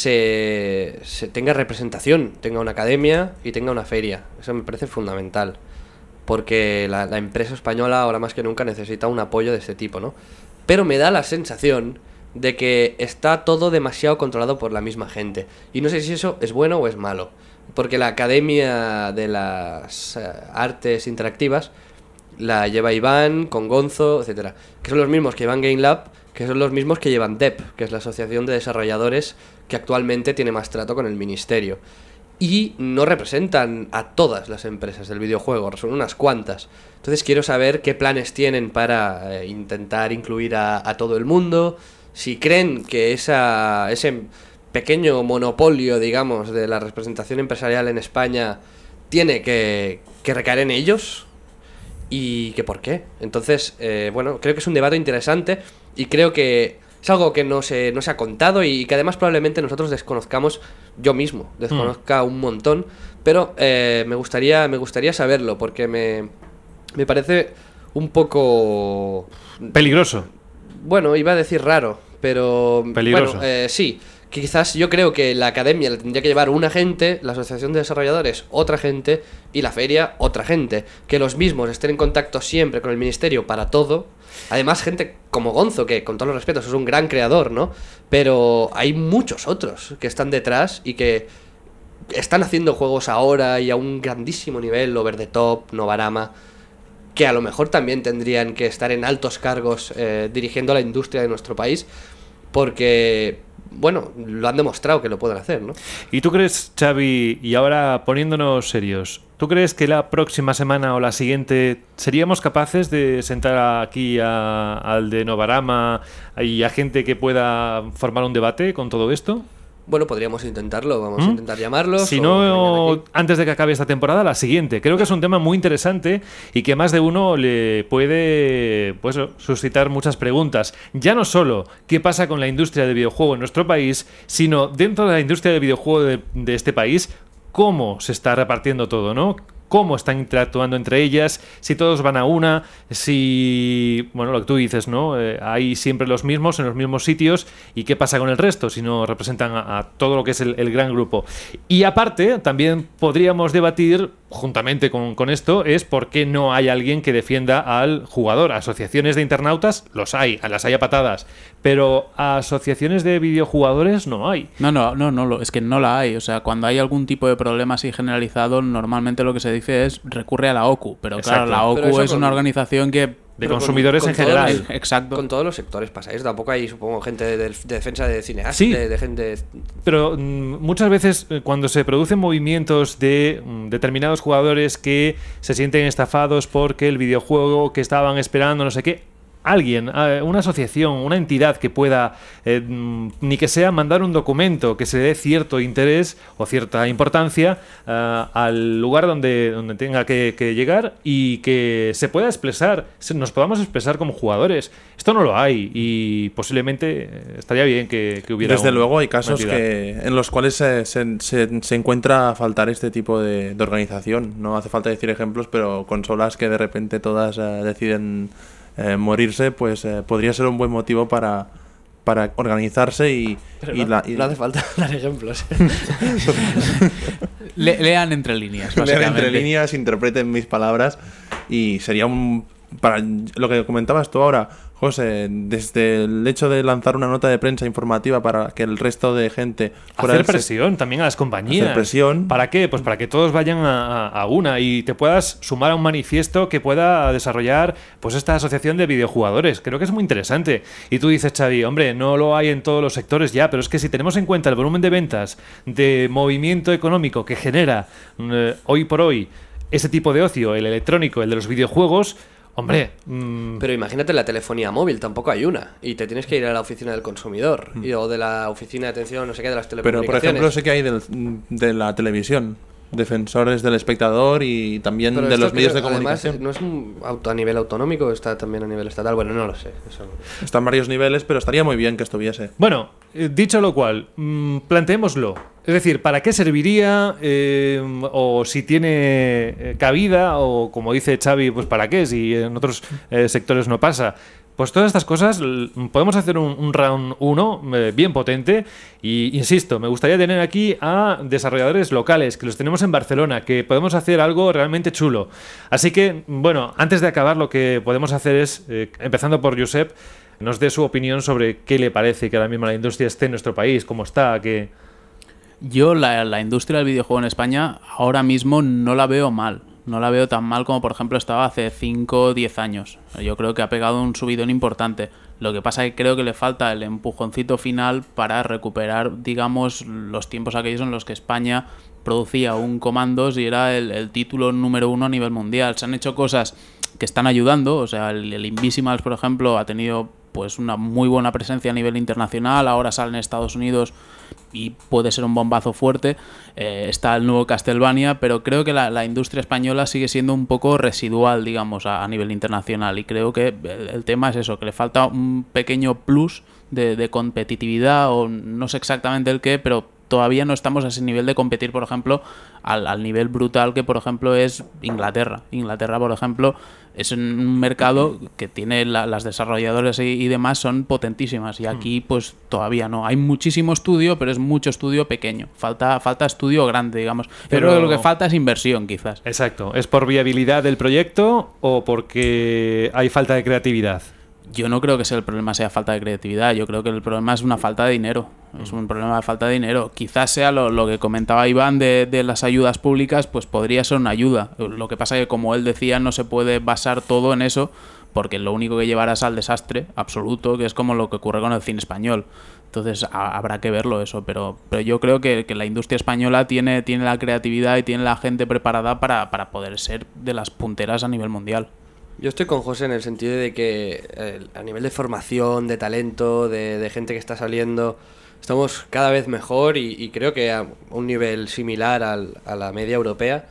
[SPEAKER 3] se, se tenga representación, tenga una academia y tenga una feria. Eso me parece fundamental, porque la, la empresa española ahora más que nunca necesita un apoyo de este tipo, ¿no? Pero me da la sensación de que está todo demasiado controlado por la misma gente. Y no sé si eso es bueno o es malo, porque la Academia de las eh, Artes Interactivas la lleva Iván, con Gonzo, etcétera, que son los mismos que llevan Game Lab, que son los mismos que llevan D E P, que es la Asociación de Desarrolladores que actualmente tiene más trato con el Ministerio. Y no representan a todas las empresas del videojuego, son unas cuantas. Entonces quiero saber qué planes tienen para eh, intentar incluir a, a todo el mundo, si creen que esa, ese pequeño monopolio, digamos, de la representación empresarial en España tiene que, que recaer en ellos y que por qué. Entonces, eh, bueno, creo que es un debate interesante y creo que es algo que no se, no se ha contado y que además probablemente nosotros desconozcamos, yo mismo desconozca un montón, pero eh, me gustaría me gustaría saberlo porque me, me parece un poco...
[SPEAKER 2] Peligroso.
[SPEAKER 3] Bueno, iba a decir raro, pero...
[SPEAKER 2] Peligroso.
[SPEAKER 3] Bueno, eh, sí. Quizás yo creo que la academia la tendría que llevar una gente, la asociación de desarrolladores otra gente y la feria otra gente. Que los mismos estén en contacto siempre con el ministerio para todo. Además, gente como Gonzo, que con todos los respetos es un gran creador, ¿no? Pero hay muchos otros que están detrás y que están haciendo juegos ahora y a un grandísimo nivel, Over the Top, Novarama, que a lo mejor también tendrían que estar en altos cargos eh, dirigiendo la industria de nuestro país, porque, bueno, lo han demostrado que lo pueden hacer, ¿no?
[SPEAKER 2] ¿Y tú crees, Xavi, y ahora poniéndonos serios, ¿tú crees que la próxima semana o la siguiente seríamos capaces de sentar aquí a- al de Novarama y a gente que pueda formar un debate con todo esto?
[SPEAKER 3] Bueno, podríamos intentarlo, vamos
[SPEAKER 2] ¿Mm?
[SPEAKER 3] a intentar llamarlos.
[SPEAKER 2] Si
[SPEAKER 3] o
[SPEAKER 2] no,
[SPEAKER 3] vengan aquí.
[SPEAKER 2] antes de que acabe esta temporada, la siguiente. Creo que es un tema muy interesante y que más de uno le puede pues, suscitar muchas preguntas. Ya no solo qué pasa con la industria del videojuego en nuestro país, sino dentro de la industria del videojuego de, de este país, cómo se está repartiendo todo, ¿no? Cómo están interactuando entre ellas, si todos van a una, si, bueno, lo que tú dices, ¿no? Eh, hay siempre los mismos en los mismos sitios y qué pasa con el resto si no representan a, a todo lo que es el, el gran grupo. Y aparte, también podríamos debatir, juntamente con, con esto, es por qué no hay alguien que defienda al jugador. Asociaciones de internautas, los hay, las hay a patadas, pero asociaciones de videojugadores no hay.
[SPEAKER 4] No, no, no, no, lo- es que no la hay. O sea, cuando hay algún tipo de problema así generalizado, normalmente lo que se dice es recurre a la O C U. Pero
[SPEAKER 2] Exacto.
[SPEAKER 4] claro, la O C U
[SPEAKER 3] Pero eso
[SPEAKER 4] es
[SPEAKER 3] con-
[SPEAKER 4] una organización que...
[SPEAKER 2] De
[SPEAKER 3] Pero con-
[SPEAKER 2] consumidores
[SPEAKER 3] con
[SPEAKER 2] en
[SPEAKER 3] todos
[SPEAKER 2] general.
[SPEAKER 3] los-
[SPEAKER 4] Exacto.
[SPEAKER 3] Con todos los sectores pasa eso. Tampoco hay, supongo, gente de, de defensa de cineastas,
[SPEAKER 2] Sí.
[SPEAKER 3] de, de gente...
[SPEAKER 2] Pero mm, muchas veces eh, cuando se producen movimientos de mm, determinados jugadores que se sienten estafados porque el videojuego que estaban esperando, no sé qué, alguien, eh, una asociación, una entidad que pueda, eh, mm, ni que sea mandar un documento que se dé cierto interés o cierta importancia eh, al lugar donde, donde tenga que, que llegar y que se pueda expresar, se- nos podamos expresar como jugadores. Esto no lo hay y posiblemente eh, estaría bien que, que hubiera
[SPEAKER 5] Desde
[SPEAKER 2] un-
[SPEAKER 5] luego hay
[SPEAKER 2] una
[SPEAKER 5] casos
[SPEAKER 2] entidad.
[SPEAKER 5] que en los cuales se, se, se- se encuentra a faltar este tipo de, de organización. No hace falta decir ejemplos, pero consolas que de repente todas eh, deciden eh, morirse, pues eh, podría ser un buen motivo para, para organizarse y,
[SPEAKER 3] Pero
[SPEAKER 5] y
[SPEAKER 3] no,
[SPEAKER 5] la... y-
[SPEAKER 3] no hace falta dar ejemplos.
[SPEAKER 4] Le- lean entre líneas,
[SPEAKER 5] leer
[SPEAKER 4] básicamente.
[SPEAKER 5] entre líneas, interpreten mis palabras y sería un... Para lo que comentabas tú ahora, José, desde el hecho de lanzar una nota de prensa informativa para que el resto de gente fuera
[SPEAKER 2] Hacer
[SPEAKER 5] del sec-
[SPEAKER 2] presión también a las compañías.
[SPEAKER 5] Hacer presión.
[SPEAKER 2] ¿Para qué? Pues para que todos vayan a, a- a una y te puedas sumar a un manifiesto que pueda desarrollar pues esta asociación de videojugadores. Creo que es muy interesante. Y tú dices, Xavi, hombre, no lo hay en todos los sectores ya, pero es que si tenemos en cuenta el volumen de ventas, de movimiento económico que genera eh, hoy por hoy ese tipo de ocio, el electrónico, el de los videojuegos, hombre... mm,
[SPEAKER 3] Pero imagínate la telefonía móvil, tampoco hay una. Y te tienes que ir a la oficina del consumidor. y- o de la oficina de atención, no sé qué, de las
[SPEAKER 5] Pero,
[SPEAKER 3] telecomunicaciones.
[SPEAKER 5] por ejemplo, sé que hay del- de la televisión, defensores del espectador y también
[SPEAKER 3] Pero
[SPEAKER 5] de
[SPEAKER 3] esto
[SPEAKER 5] los medios de
[SPEAKER 3] creo- además,
[SPEAKER 5] comunicación.
[SPEAKER 3] no es un auto a nivel autonómico, está también a nivel estatal. Bueno, no lo sé. Eso...
[SPEAKER 5] Están varios niveles, pero estaría muy bien que estuviese.
[SPEAKER 2] Bueno, eh, dicho lo cual, mm, planteémoslo. Es decir, ¿para qué serviría? Eh, o si tiene eh, cabida, o como dice Xavi, pues ¿para qué? Si en otros eh, sectores no pasa. Pues todas estas cosas l- podemos hacer un, un round uno eh, bien potente y insisto, me gustaría tener aquí a desarrolladores locales, que los tenemos en Barcelona, que podemos hacer algo realmente chulo. Así que, bueno, antes de acabar lo que podemos hacer es, eh, empezando por Josep, nos dé su opinión sobre qué le parece que ahora mismo la industria esté en nuestro país, cómo está, que...
[SPEAKER 4] Yo la, la industria del videojuego en España ahora mismo no la veo mal. No la veo tan mal como por ejemplo estaba hace cinco o diez años. Yo creo que ha pegado un subidón importante. Lo que pasa es que creo que le falta el empujoncito final para recuperar, digamos, los tiempos aquellos en los que España producía un Comandos y era el, el título número uno a nivel mundial. Se han hecho cosas que están ayudando, o sea, el, el Invisimals, por ejemplo, ha tenido pues una muy buena presencia a nivel internacional, ahora sale en Estados Unidos y puede ser un bombazo fuerte. Eh, está el nuevo Castlevania, pero creo que la, la industria española sigue siendo un poco residual, digamos, a, a nivel internacional, y creo que el, el tema es eso, que le falta un pequeño plus de, de competitividad, o no sé exactamente el qué, pero todavía no estamos a ese nivel de competir, por ejemplo, al, al nivel brutal que, por ejemplo, es Inglaterra. Inglaterra, por ejemplo, es un mercado que tiene la, las desarrolladoras y, y demás son potentísimas, y aquí pues todavía no. Hay muchísimo estudio, pero es mucho estudio pequeño. Falta falta estudio grande, digamos. Yo
[SPEAKER 2] Pero-
[SPEAKER 4] creo que lo que falta es inversión, quizás.
[SPEAKER 2] Exacto. ¿Es por viabilidad del proyecto o porque hay falta de creatividad?
[SPEAKER 4] Yo no creo que sea el problema sea falta de creatividad, yo creo que el problema es una falta de dinero, es un problema de falta de dinero. Quizás sea lo, lo que comentaba Iván de, de las ayudas públicas, pues podría ser una ayuda. Lo que pasa es que, como él decía, no se puede basar todo en eso, porque lo único que llevará es al desastre absoluto, que es como lo que ocurre con el cine español. Entonces a, habrá que verlo eso, pero, pero yo creo que, que la industria española tiene, tiene la creatividad y tiene la gente preparada para, para poder ser de las punteras a nivel mundial.
[SPEAKER 3] Yo estoy con José en el sentido de que eh, a nivel de formación, de talento, de, de gente que está saliendo, Estamos cada vez mejor y, y creo que a un nivel similar al, a la media europea,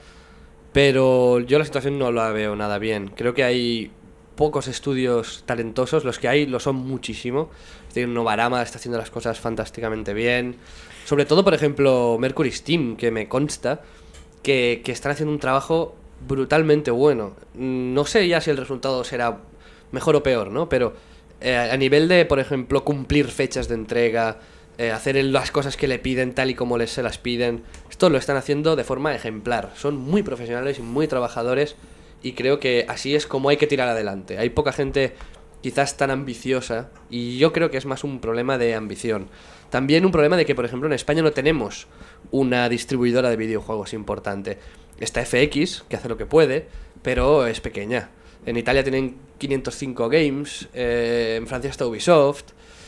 [SPEAKER 3] pero yo la situación no la veo nada bien. Creo que hay pocos estudios talentosos, los que hay lo son muchísimo. Es decir, Novarama está haciendo las cosas fantásticamente bien. Sobre todo, por ejemplo, Mercury Steam, que me consta que, que están haciendo un trabajo brutalmente bueno. No sé ya si el resultado será mejor o peor, ¿no? Pero eh, a nivel de, por ejemplo, cumplir fechas de entrega, eh, hacer el, las cosas que le piden tal y como les se las piden, esto lo están haciendo de forma ejemplar. Son muy profesionales y muy trabajadores. Y creo que así es como hay que tirar adelante. Hay poca gente quizás tan ambiciosa y yo creo que es más un problema de ambición. También un problema de que, por ejemplo, en España no tenemos una distribuidora de videojuegos importante. Está F X, que hace lo que puede, pero es pequeña. En Italia tienen quinientos cinco Games, eh, en Francia está Ubisoft.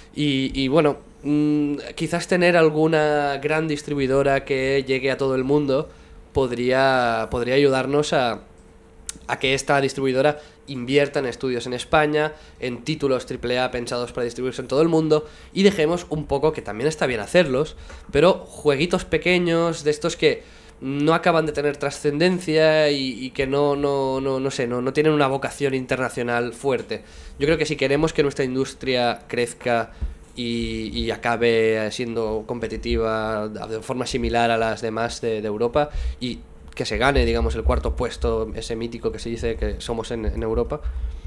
[SPEAKER 3] Y, y bueno, mmm, quizás tener alguna gran distribuidora que llegue a todo el mundo podría, podría ayudarnos a... a que esta distribuidora invierta en estudios en España, en títulos triple A pensados para distribuirse en todo el mundo, y dejemos un poco, que también está bien hacerlos, pero jueguitos pequeños de estos que no acaban de tener trascendencia y, y que no, no, no, no sé, no, no tienen una vocación internacional fuerte. Yo creo que si queremos que nuestra industria crezca y, y acabe siendo competitiva de forma similar a las demás de, de Europa, y que se gane, digamos, el cuarto puesto, ese mítico que se dice que somos en, en Europa,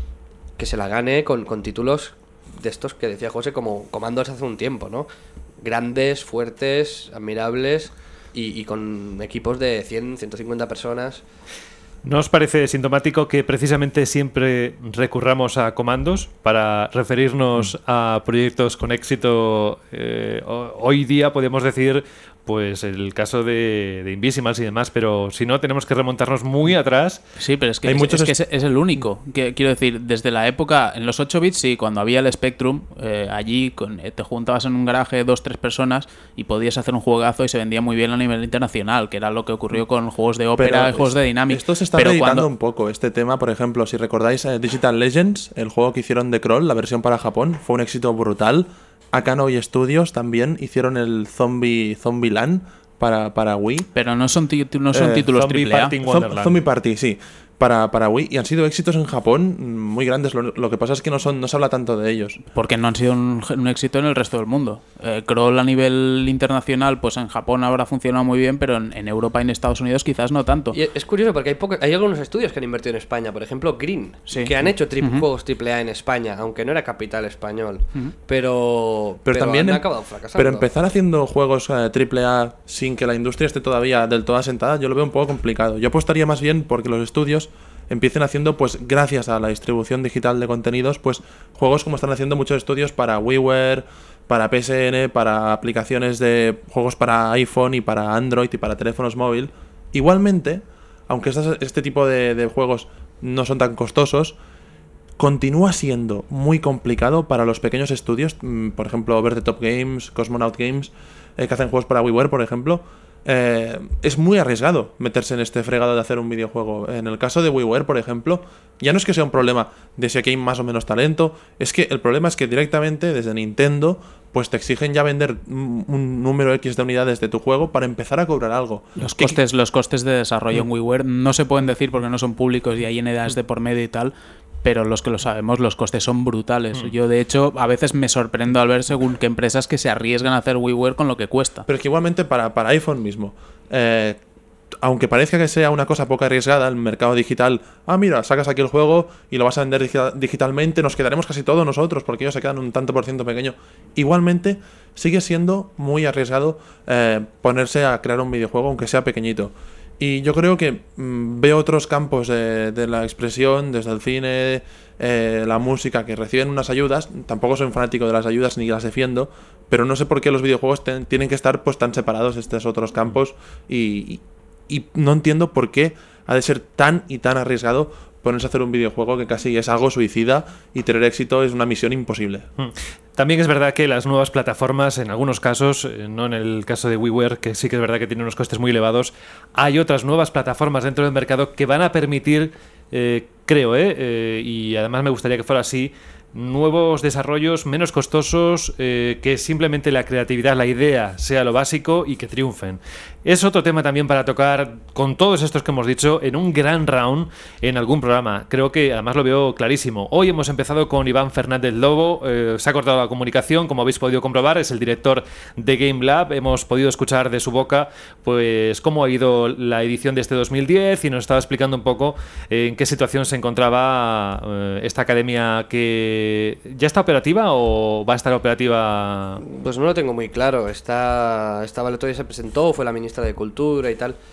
[SPEAKER 3] que se la gane con, con títulos de estos que decía José, como Comandos hace un tiempo, ¿no? Grandes, fuertes, admirables y, y con equipos de cien, ciento cincuenta personas.
[SPEAKER 2] ¿No os parece sintomático que precisamente siempre recurramos a Comandos para referirnos a proyectos con éxito? Eh, hoy día podemos decir, pues, el caso de, de Invisimals y demás, pero si no, tenemos que remontarnos muy atrás.
[SPEAKER 4] Sí, pero es que,
[SPEAKER 2] Hay
[SPEAKER 4] es,
[SPEAKER 2] muchos
[SPEAKER 4] es, que es, es el único. Que, quiero decir, desde la época, en los ocho bits, sí, cuando había el Spectrum, eh, allí con, eh, te juntabas en un garaje dos, tres personas y podías hacer un juegazo y se vendía muy bien a nivel internacional, que era lo que ocurrió con juegos de ópera
[SPEAKER 5] Pero
[SPEAKER 4] y juegos de Dynamic.
[SPEAKER 5] Esto se está
[SPEAKER 4] pero
[SPEAKER 5] reeditando
[SPEAKER 4] cuando...
[SPEAKER 5] un poco, este tema. Por ejemplo, si recordáis eh, Digital Legends, el juego que hicieron de Kroll, la versión para Japón, fue un éxito brutal. Akanoy Studios también hicieron el Zombie Zombieland para, para Wii.
[SPEAKER 4] Pero no son, tí- no son
[SPEAKER 5] Eh,
[SPEAKER 4] títulos
[SPEAKER 2] Zombie
[SPEAKER 4] triple A.
[SPEAKER 2] Party in
[SPEAKER 5] Zom-
[SPEAKER 2] Wonderland.
[SPEAKER 5] Zombie Party, sí. Para, para Wii. Y han sido éxitos en Japón muy grandes. Lo, lo que pasa es que no son no se habla tanto de ellos.
[SPEAKER 4] Porque no han sido un, un éxito en el resto del mundo. Eh, Crawl a nivel internacional, pues en Japón ahora funciona muy bien, pero en, en Europa y en Estados Unidos quizás no tanto.
[SPEAKER 3] Y es curioso porque hay, poco, hay algunos estudios que han invertido en España, por ejemplo Green,
[SPEAKER 4] Sí.
[SPEAKER 3] que han hecho tri-
[SPEAKER 4] Ujú.
[SPEAKER 3] juegos triple A en España, aunque no era capital español,
[SPEAKER 4] Ujú.
[SPEAKER 3] pero,
[SPEAKER 5] Pero, también
[SPEAKER 3] han
[SPEAKER 5] em-
[SPEAKER 3] acabado fracasando.
[SPEAKER 5] pero empezar haciendo juegos eh, triple A sin que la industria esté todavía del todo asentada, yo lo veo un poco complicado. Yo apostaría más bien porque los estudios empiecen haciendo, pues gracias a la distribución digital de contenidos, pues juegos como están haciendo muchos estudios para WiiWare, para P S N, para aplicaciones de juegos para iPhone y para Android y para teléfonos móvil. Igualmente, aunque estas- este tipo de, de juegos no son tan costosos, continúa siendo muy complicado para los pequeños estudios, mm, por ejemplo, Over the Top Games, Cosmonaut Games, eh, que hacen juegos para WiiWare, por ejemplo. Eh, es muy arriesgado meterse en este fregado de hacer un videojuego. En el caso de WiiWare, por ejemplo, ya no es que sea un problema de si aquí hay más o menos talento, es que el problema es que directamente desde Nintendo pues te exigen ya vender un un número X de unidades de tu juego para empezar a cobrar algo.
[SPEAKER 4] Los
[SPEAKER 5] Que-
[SPEAKER 4] costes, los costes de desarrollo en WiiWare no se pueden decir porque no son públicos y hay N D As de por medio y tal, pero los que lo sabemos, los costes son brutales. Yo, de hecho, a veces me sorprendo al ver según qué empresas que se arriesgan a hacer WiiWare con lo que cuesta.
[SPEAKER 5] Pero es que igualmente para, para iPhone mismo, eh, aunque parezca que sea una cosa poco arriesgada, el mercado digital, ah, mira, sacas aquí el juego y lo vas a vender digi- digitalmente, nos quedaremos casi todos nosotros porque ellos se quedan un tanto por ciento pequeño. Igualmente, sigue siendo muy arriesgado eh, ponerse a crear un videojuego, aunque sea pequeñito. Y yo creo que mm, veo otros campos de, de la expresión, desde el cine, eh, la música, que reciben unas ayudas. Tampoco soy un fanático de las ayudas ni las defiendo, pero no sé por qué los videojuegos ten- tienen que estar pues tan separados estos otros campos y, y, y no entiendo por qué ha de ser tan y tan arriesgado ponerse a hacer un videojuego que casi es algo suicida y tener éxito es una misión imposible.
[SPEAKER 2] Mm. También es verdad que las nuevas plataformas, en algunos casos, eh, no en el caso de WiiWare, que sí que es verdad que tiene unos costes muy elevados, hay otras nuevas plataformas dentro del mercado que van a permitir, eh, creo, eh, eh, y además me gustaría que fuera así, nuevos desarrollos menos costosos, eh, que simplemente la creatividad, la idea sea lo básico y que triunfen. Es otro tema también para tocar con todos estos que hemos dicho en un gran round en algún programa. Creo que además lo veo clarísimo. Hoy hemos empezado con Iván Fernández Lobo, eh, se ha cortado la comunicación, como habéis podido comprobar, es el director de Game Lab. Hemos podido escuchar de su boca pues cómo ha ido la edición de este dos mil diez y nos estaba explicando un poco eh, en qué situación se encontraba eh, esta academia, que ya está operativa o va a estar operativa.
[SPEAKER 3] Pues no lo tengo muy claro. Está, esta Valetoria se presentó, fue la ministra de Cultura y tal.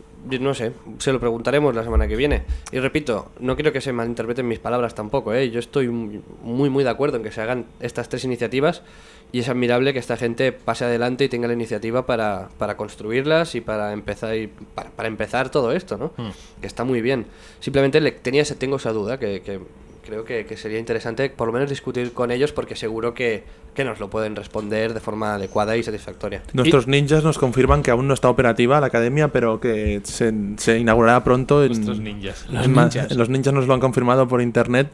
[SPEAKER 3] No sé, se lo preguntaremos la semana que viene. Y repito, no quiero que se malinterpreten mis palabras tampoco, ¿eh? Yo estoy muy muy de acuerdo en que se hagan estas tres iniciativas y es admirable que esta gente pase adelante y tenga la iniciativa para, para construirlas y para empezar y para, para empezar todo esto, ¿no? Mm. Que está muy bien. Simplemente le, tenía, tengo esa duda que, que creo que, que sería interesante por lo menos discutir con ellos, porque seguro que, que nos lo pueden responder de forma adecuada y satisfactoria.
[SPEAKER 5] Nuestros
[SPEAKER 2] y...
[SPEAKER 5] ninjas nos confirman que aún no está operativa la academia, pero que se, se inaugurará pronto. En,
[SPEAKER 2] Nuestros ninjas.
[SPEAKER 5] Los ninjas. Los ninjas nos lo han confirmado por internet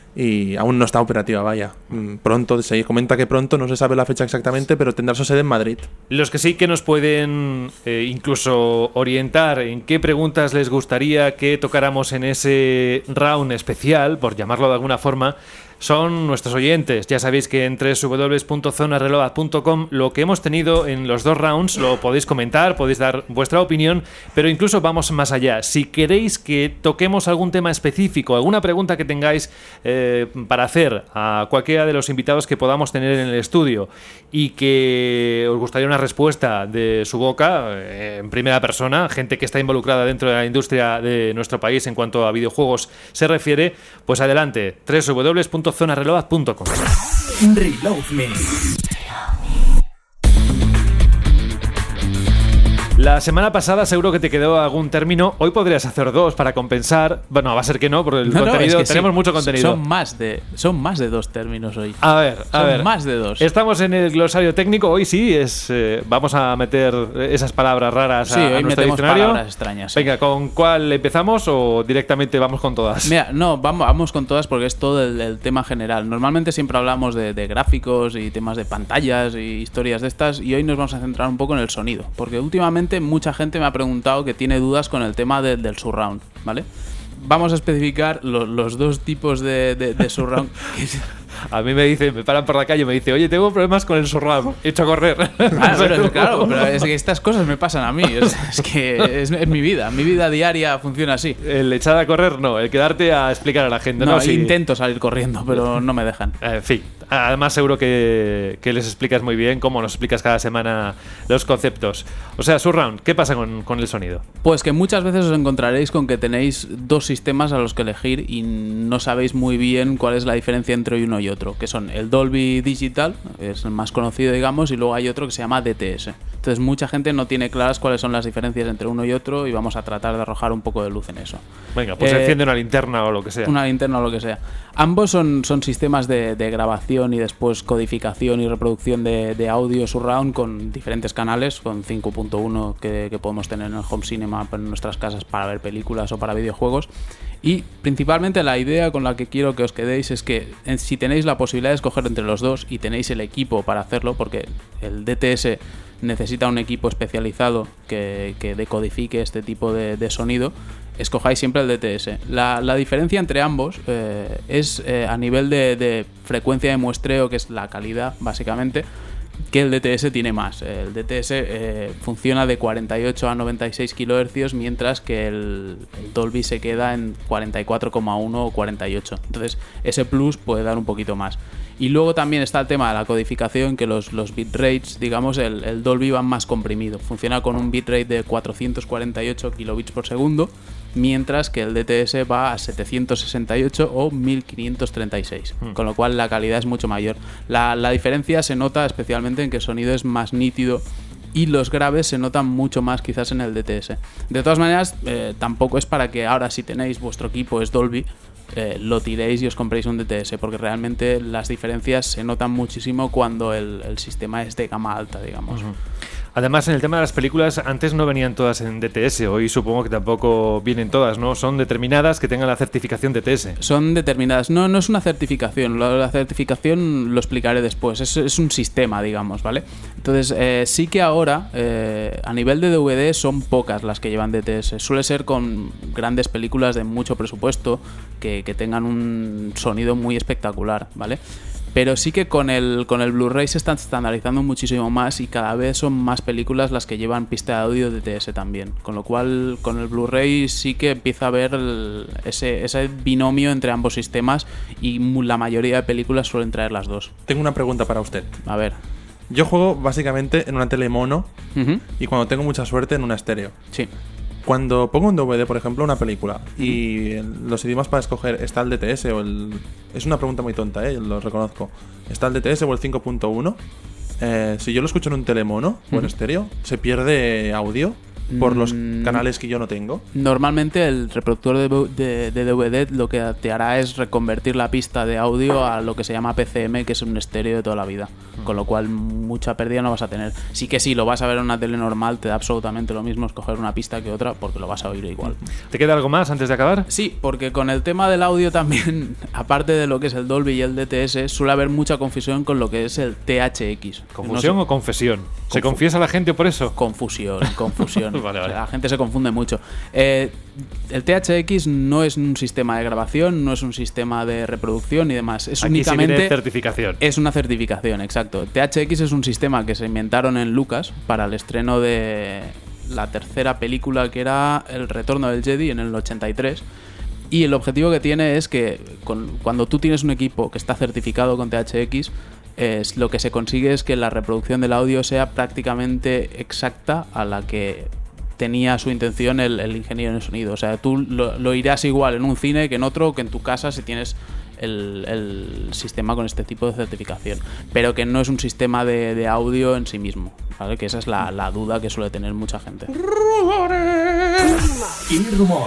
[SPEAKER 5] y aún no está operativa, vaya. Pronto, se comenta que pronto, no se sabe la fecha exactamente, pero tendrá su sede en Madrid.
[SPEAKER 2] Los que sí que nos pueden eh, incluso orientar en qué preguntas les gustaría que tocáramos en ese round especial, por llamarlo de alguna forma, son nuestros oyentes. Ya sabéis que en doble u doble u doble u punto zona reload punto com lo que hemos tenido en los dos rounds lo podéis comentar, podéis dar vuestra opinión, pero incluso vamos más allá. Si queréis que toquemos algún tema específico, alguna pregunta que tengáis eh, para hacer a cualquiera de los invitados que podamos tener en el estudio y que os gustaría una respuesta de su boca, eh, en primera persona, gente que está involucrada dentro de la industria de nuestro país en cuanto a videojuegos se refiere, pues adelante, doble u doble u doble u punto zona reload punto com.
[SPEAKER 1] Reload Me.
[SPEAKER 2] La semana pasada seguro que te quedó algún término. Hoy podrías hacer dos para compensar. Bueno, va a ser que no, porque el
[SPEAKER 4] no,
[SPEAKER 2] contenido,
[SPEAKER 4] no, es que
[SPEAKER 2] tenemos
[SPEAKER 4] sí,
[SPEAKER 2] mucho contenido.
[SPEAKER 4] Son más de, son más de dos términos hoy.
[SPEAKER 2] A ver, a
[SPEAKER 4] son
[SPEAKER 2] ver.
[SPEAKER 4] más de dos.
[SPEAKER 2] Estamos en el glosario técnico. Hoy sí, es eh, vamos a meter esas palabras raras a,
[SPEAKER 4] sí, hoy
[SPEAKER 2] a nuestro
[SPEAKER 4] metemos
[SPEAKER 2] diccionario.
[SPEAKER 4] palabras extrañas. Sí.
[SPEAKER 2] Venga, ¿con cuál empezamos o directamente vamos con todas?
[SPEAKER 4] Mira, no, vamos, vamos con todas porque es todo el, el tema general. Normalmente siempre hablamos de, de gráficos y temas de pantallas y historias de estas, y hoy nos vamos a centrar un poco en el sonido, porque últimamente mucha gente me ha preguntado que tiene dudas con el tema de, del surround, ¿vale? Vamos a especificar lo, los dos tipos de, de, de surround.
[SPEAKER 2] A mí me dicen, me paran por la calle y me dice, oye, tengo problemas con el surround, he hecho a correr.
[SPEAKER 4] Ah, pero, claro, pero es que estas cosas me pasan a mí, es, es que es, es mi vida, mi vida diaria funciona así.
[SPEAKER 2] El echar a correr no, el quedarte a explicar a la gente.
[SPEAKER 4] No,
[SPEAKER 2] no sí.
[SPEAKER 4] Intento salir corriendo, pero no me dejan.
[SPEAKER 2] En fin, además seguro que, que les explicas muy bien, como nos explicas cada semana los conceptos. O sea, surround, ¿qué pasa con, con el sonido?
[SPEAKER 4] Pues que muchas veces os encontraréis con que tenéis dos sistemas a los que elegir y no sabéis muy bien cuál es la diferencia entre uno y otro, que son el Dolby Digital, es el más conocido, digamos, y luego hay otro que se llama D T S. Entonces mucha gente no tiene claras cuáles son las diferencias entre uno y otro y vamos a tratar de arrojar un poco de luz en eso.
[SPEAKER 2] Venga, pues eh, enciende una linterna o lo que sea.
[SPEAKER 4] Una linterna o lo que sea. Ambos son, son sistemas de, de grabación y después codificación y reproducción de, de audio surround con diferentes canales, con cinco punto uno que, que podemos tener en el home cinema en nuestras casas para ver películas o para videojuegos. Y principalmente la idea con la que quiero que os quedéis es que si tenéis la posibilidad de escoger entre los dos y tenéis el equipo para hacerlo, porque el D T S necesita un equipo especializado que, que decodifique este tipo de, de sonido, escojáis siempre el D T S. La, la diferencia entre ambos eh, es eh, a nivel de, de frecuencia de muestreo, que es la calidad básicamente, que el D T S tiene más. El D T S eh, funciona de cuarenta y ocho a noventa y seis kilohercios, mientras que el, el Dolby se queda en cuarenta y cuatro coma uno o cuarenta y ocho. Entonces ese plus puede dar un poquito más. Y luego también está el tema de la codificación, que los, los bitrates, digamos, el, el Dolby va más comprimido. Funciona con un bitrate de cuatrocientos cuarenta y ocho kilobits por segundo, mientras que el D T S va a setecientos sesenta y ocho o mil quinientos treinta y seis, mm. con lo cual la calidad es mucho mayor. La, la diferencia se nota especialmente en que el sonido es más nítido y los graves se notan mucho más quizás en el D T S. De todas maneras, eh, tampoco es para que ahora, si tenéis vuestro equipo es Dolby, eh, lo tiréis y os compréis un D T S, porque realmente las diferencias se notan muchísimo cuando el, el sistema es de gama alta, digamos. Uh-huh.
[SPEAKER 2] Además, en el tema de las películas, antes no venían todas en D T S, hoy supongo que tampoco vienen todas, ¿no? Son determinadas que tengan la certificación D T S.
[SPEAKER 4] Son determinadas. No, no es una certificación. La, la certificación lo explicaré después. Es, es un sistema, digamos, ¿vale? Entonces, eh, sí que ahora, eh, a nivel de D V D, son pocas las que llevan D T S. Suele ser con grandes películas de mucho presupuesto que, que tengan un sonido muy espectacular, ¿vale? Pero sí que con el, con el Blu-ray se están estandarizando muchísimo más y cada vez son más películas las que llevan pista de audio D T S también. Con lo cual, con el Blu-ray sí que empieza a haber el, ese, ese binomio entre ambos sistemas y la mayoría de películas suelen traer las dos.
[SPEAKER 5] Tengo una pregunta para usted.
[SPEAKER 4] A ver.
[SPEAKER 5] Yo juego básicamente en una tele mono
[SPEAKER 4] Uh-huh.
[SPEAKER 5] y cuando tengo mucha suerte en una estéreo.
[SPEAKER 4] Sí.
[SPEAKER 5] Cuando pongo un D V D, por ejemplo, una película, y el- los idiomas para escoger está el D T S o el... Es una pregunta muy tonta, ¿eh? Lo reconozco. ¿Está el D T S o el cinco punto uno? Eh, si yo lo escucho en un telemono o en
[SPEAKER 4] Ujú.
[SPEAKER 5] estéreo, ¿se pierde audio por los
[SPEAKER 4] Mm.
[SPEAKER 5] canales que yo no tengo?
[SPEAKER 4] Normalmente el reproductor de, de, de D V D lo que te hará es reconvertir la pista de audio a lo que se llama P C M, que es un estéreo de toda la vida. Con lo cual mucha pérdida no vas a tener. Sí que sí, lo vas a ver en una tele normal, te da absolutamente lo mismo escoger una pista que otra porque lo vas a oír igual.
[SPEAKER 2] ¿Te queda algo más antes de acabar?
[SPEAKER 4] Sí, porque con el tema del audio también, aparte de lo que es el Dolby y el D T S, suele haber mucha confusión con lo que es el T H X.
[SPEAKER 2] ¿Confusión
[SPEAKER 4] No
[SPEAKER 2] o confesión? ¿Se
[SPEAKER 4] Confu-
[SPEAKER 2] confiesa la gente por eso?
[SPEAKER 4] Confusión, confusión.
[SPEAKER 2] Vale, vale.
[SPEAKER 4] O sea, la gente se confunde mucho. Eh, el T H X no es un sistema de grabación, no es un sistema de reproducción y demás. Es
[SPEAKER 2] Aquí sí viene
[SPEAKER 4] únicamente
[SPEAKER 2] certificación.
[SPEAKER 4] es una certificación, exacto. T H X es un sistema que se inventaron en Lucas para el estreno de la tercera película, que era El Retorno del Jedi, en el ochenta y tres. Y el objetivo que tiene es que con- cuando tú tienes un equipo que está certificado con T H X, es, lo que se consigue es que la reproducción del audio sea prácticamente exacta a la que tenía su intención el, el ingeniero en el sonido. O sea, tú lo, lo irás igual en un cine que en otro, que en tu casa si tienes el, el sistema con este tipo de certificación. Pero que no es un sistema de, de audio en sí mismo, ¿vale? Que esa es la, la duda que suele tener mucha gente.
[SPEAKER 1] Y rumor.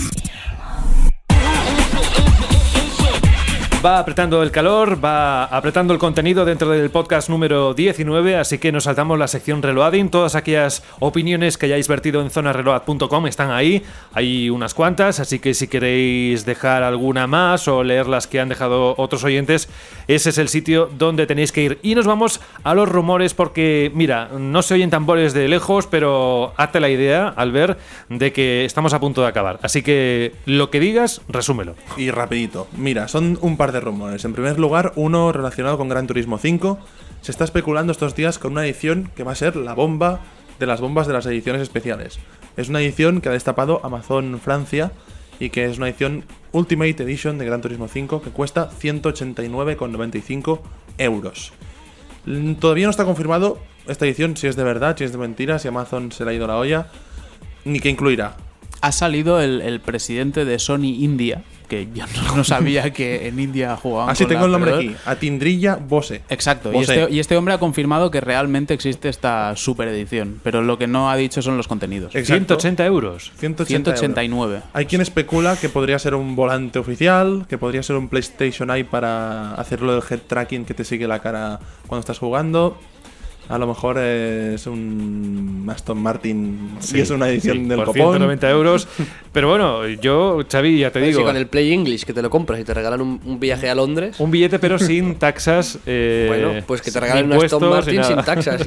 [SPEAKER 2] Va apretando el calor, va apretando el contenido dentro del podcast número diecinueve, así que nos saltamos la sección Reloading. Todas aquellas opiniones que hayáis vertido en zona reload punto com están ahí, hay unas cuantas, así que si queréis dejar alguna más o leer las que han dejado otros oyentes, ese es el sitio donde tenéis que ir. Y nos vamos a los rumores porque, mira, no se oyen tambores de lejos, pero hazte la idea, al ver, de que estamos a punto de acabar. Así que lo que digas, resúmelo.
[SPEAKER 5] Y rapidito. Mira, son un par de rumores. En primer lugar, uno relacionado con Gran Turismo cinco. Se está especulando estos días con una edición que va a ser la bomba de las bombas de las ediciones especiales. Es una edición que ha destapado Amazon Francia y que es una edición Ultimate Edition de Gran Turismo cinco que cuesta ciento ochenta y nueve con noventa y cinco euros. Mm, Todavía no está confirmado esta edición, si es de verdad, si es de mentira, si Amazon se le ha ido la olla, ni qué incluirá.
[SPEAKER 4] Ha salido el, el presidente de Sony India, que yo no, no sabía que en India jugaban
[SPEAKER 5] Así
[SPEAKER 4] con
[SPEAKER 5] tengo
[SPEAKER 4] la
[SPEAKER 5] el nombre
[SPEAKER 4] P D.
[SPEAKER 5] aquí, Atindrilla Bose.
[SPEAKER 4] Exacto, y
[SPEAKER 5] Bose.
[SPEAKER 4] este, y este hombre ha confirmado que realmente existe esta super edición, pero lo que no ha dicho son los contenidos.
[SPEAKER 5] Exacto.
[SPEAKER 2] ciento ochenta euros.
[SPEAKER 5] ciento ochenta
[SPEAKER 4] ciento ochenta y
[SPEAKER 5] euros.
[SPEAKER 4] nueve.
[SPEAKER 5] Hay quien especula que podría ser un volante oficial, que podría ser un PlayStation Eye para hacerlo del head tracking que te sigue la cara cuando estás jugando. A lo mejor es un Aston Martin y es una edición
[SPEAKER 2] Sí,
[SPEAKER 5] del
[SPEAKER 2] por
[SPEAKER 5] copón.
[SPEAKER 2] ciento noventa euros. Pero bueno, yo, Xavi, ya te
[SPEAKER 3] A ver
[SPEAKER 2] digo,
[SPEAKER 3] si con el Play English que te lo compras y te regalan un, un viaje a Londres.
[SPEAKER 2] un billete pero sin taxas. eh,
[SPEAKER 3] Bueno, pues que te
[SPEAKER 2] sin
[SPEAKER 3] regalen un
[SPEAKER 2] impuestos
[SPEAKER 3] Aston
[SPEAKER 2] ni
[SPEAKER 3] Martin
[SPEAKER 2] nada.
[SPEAKER 3] sin taxas.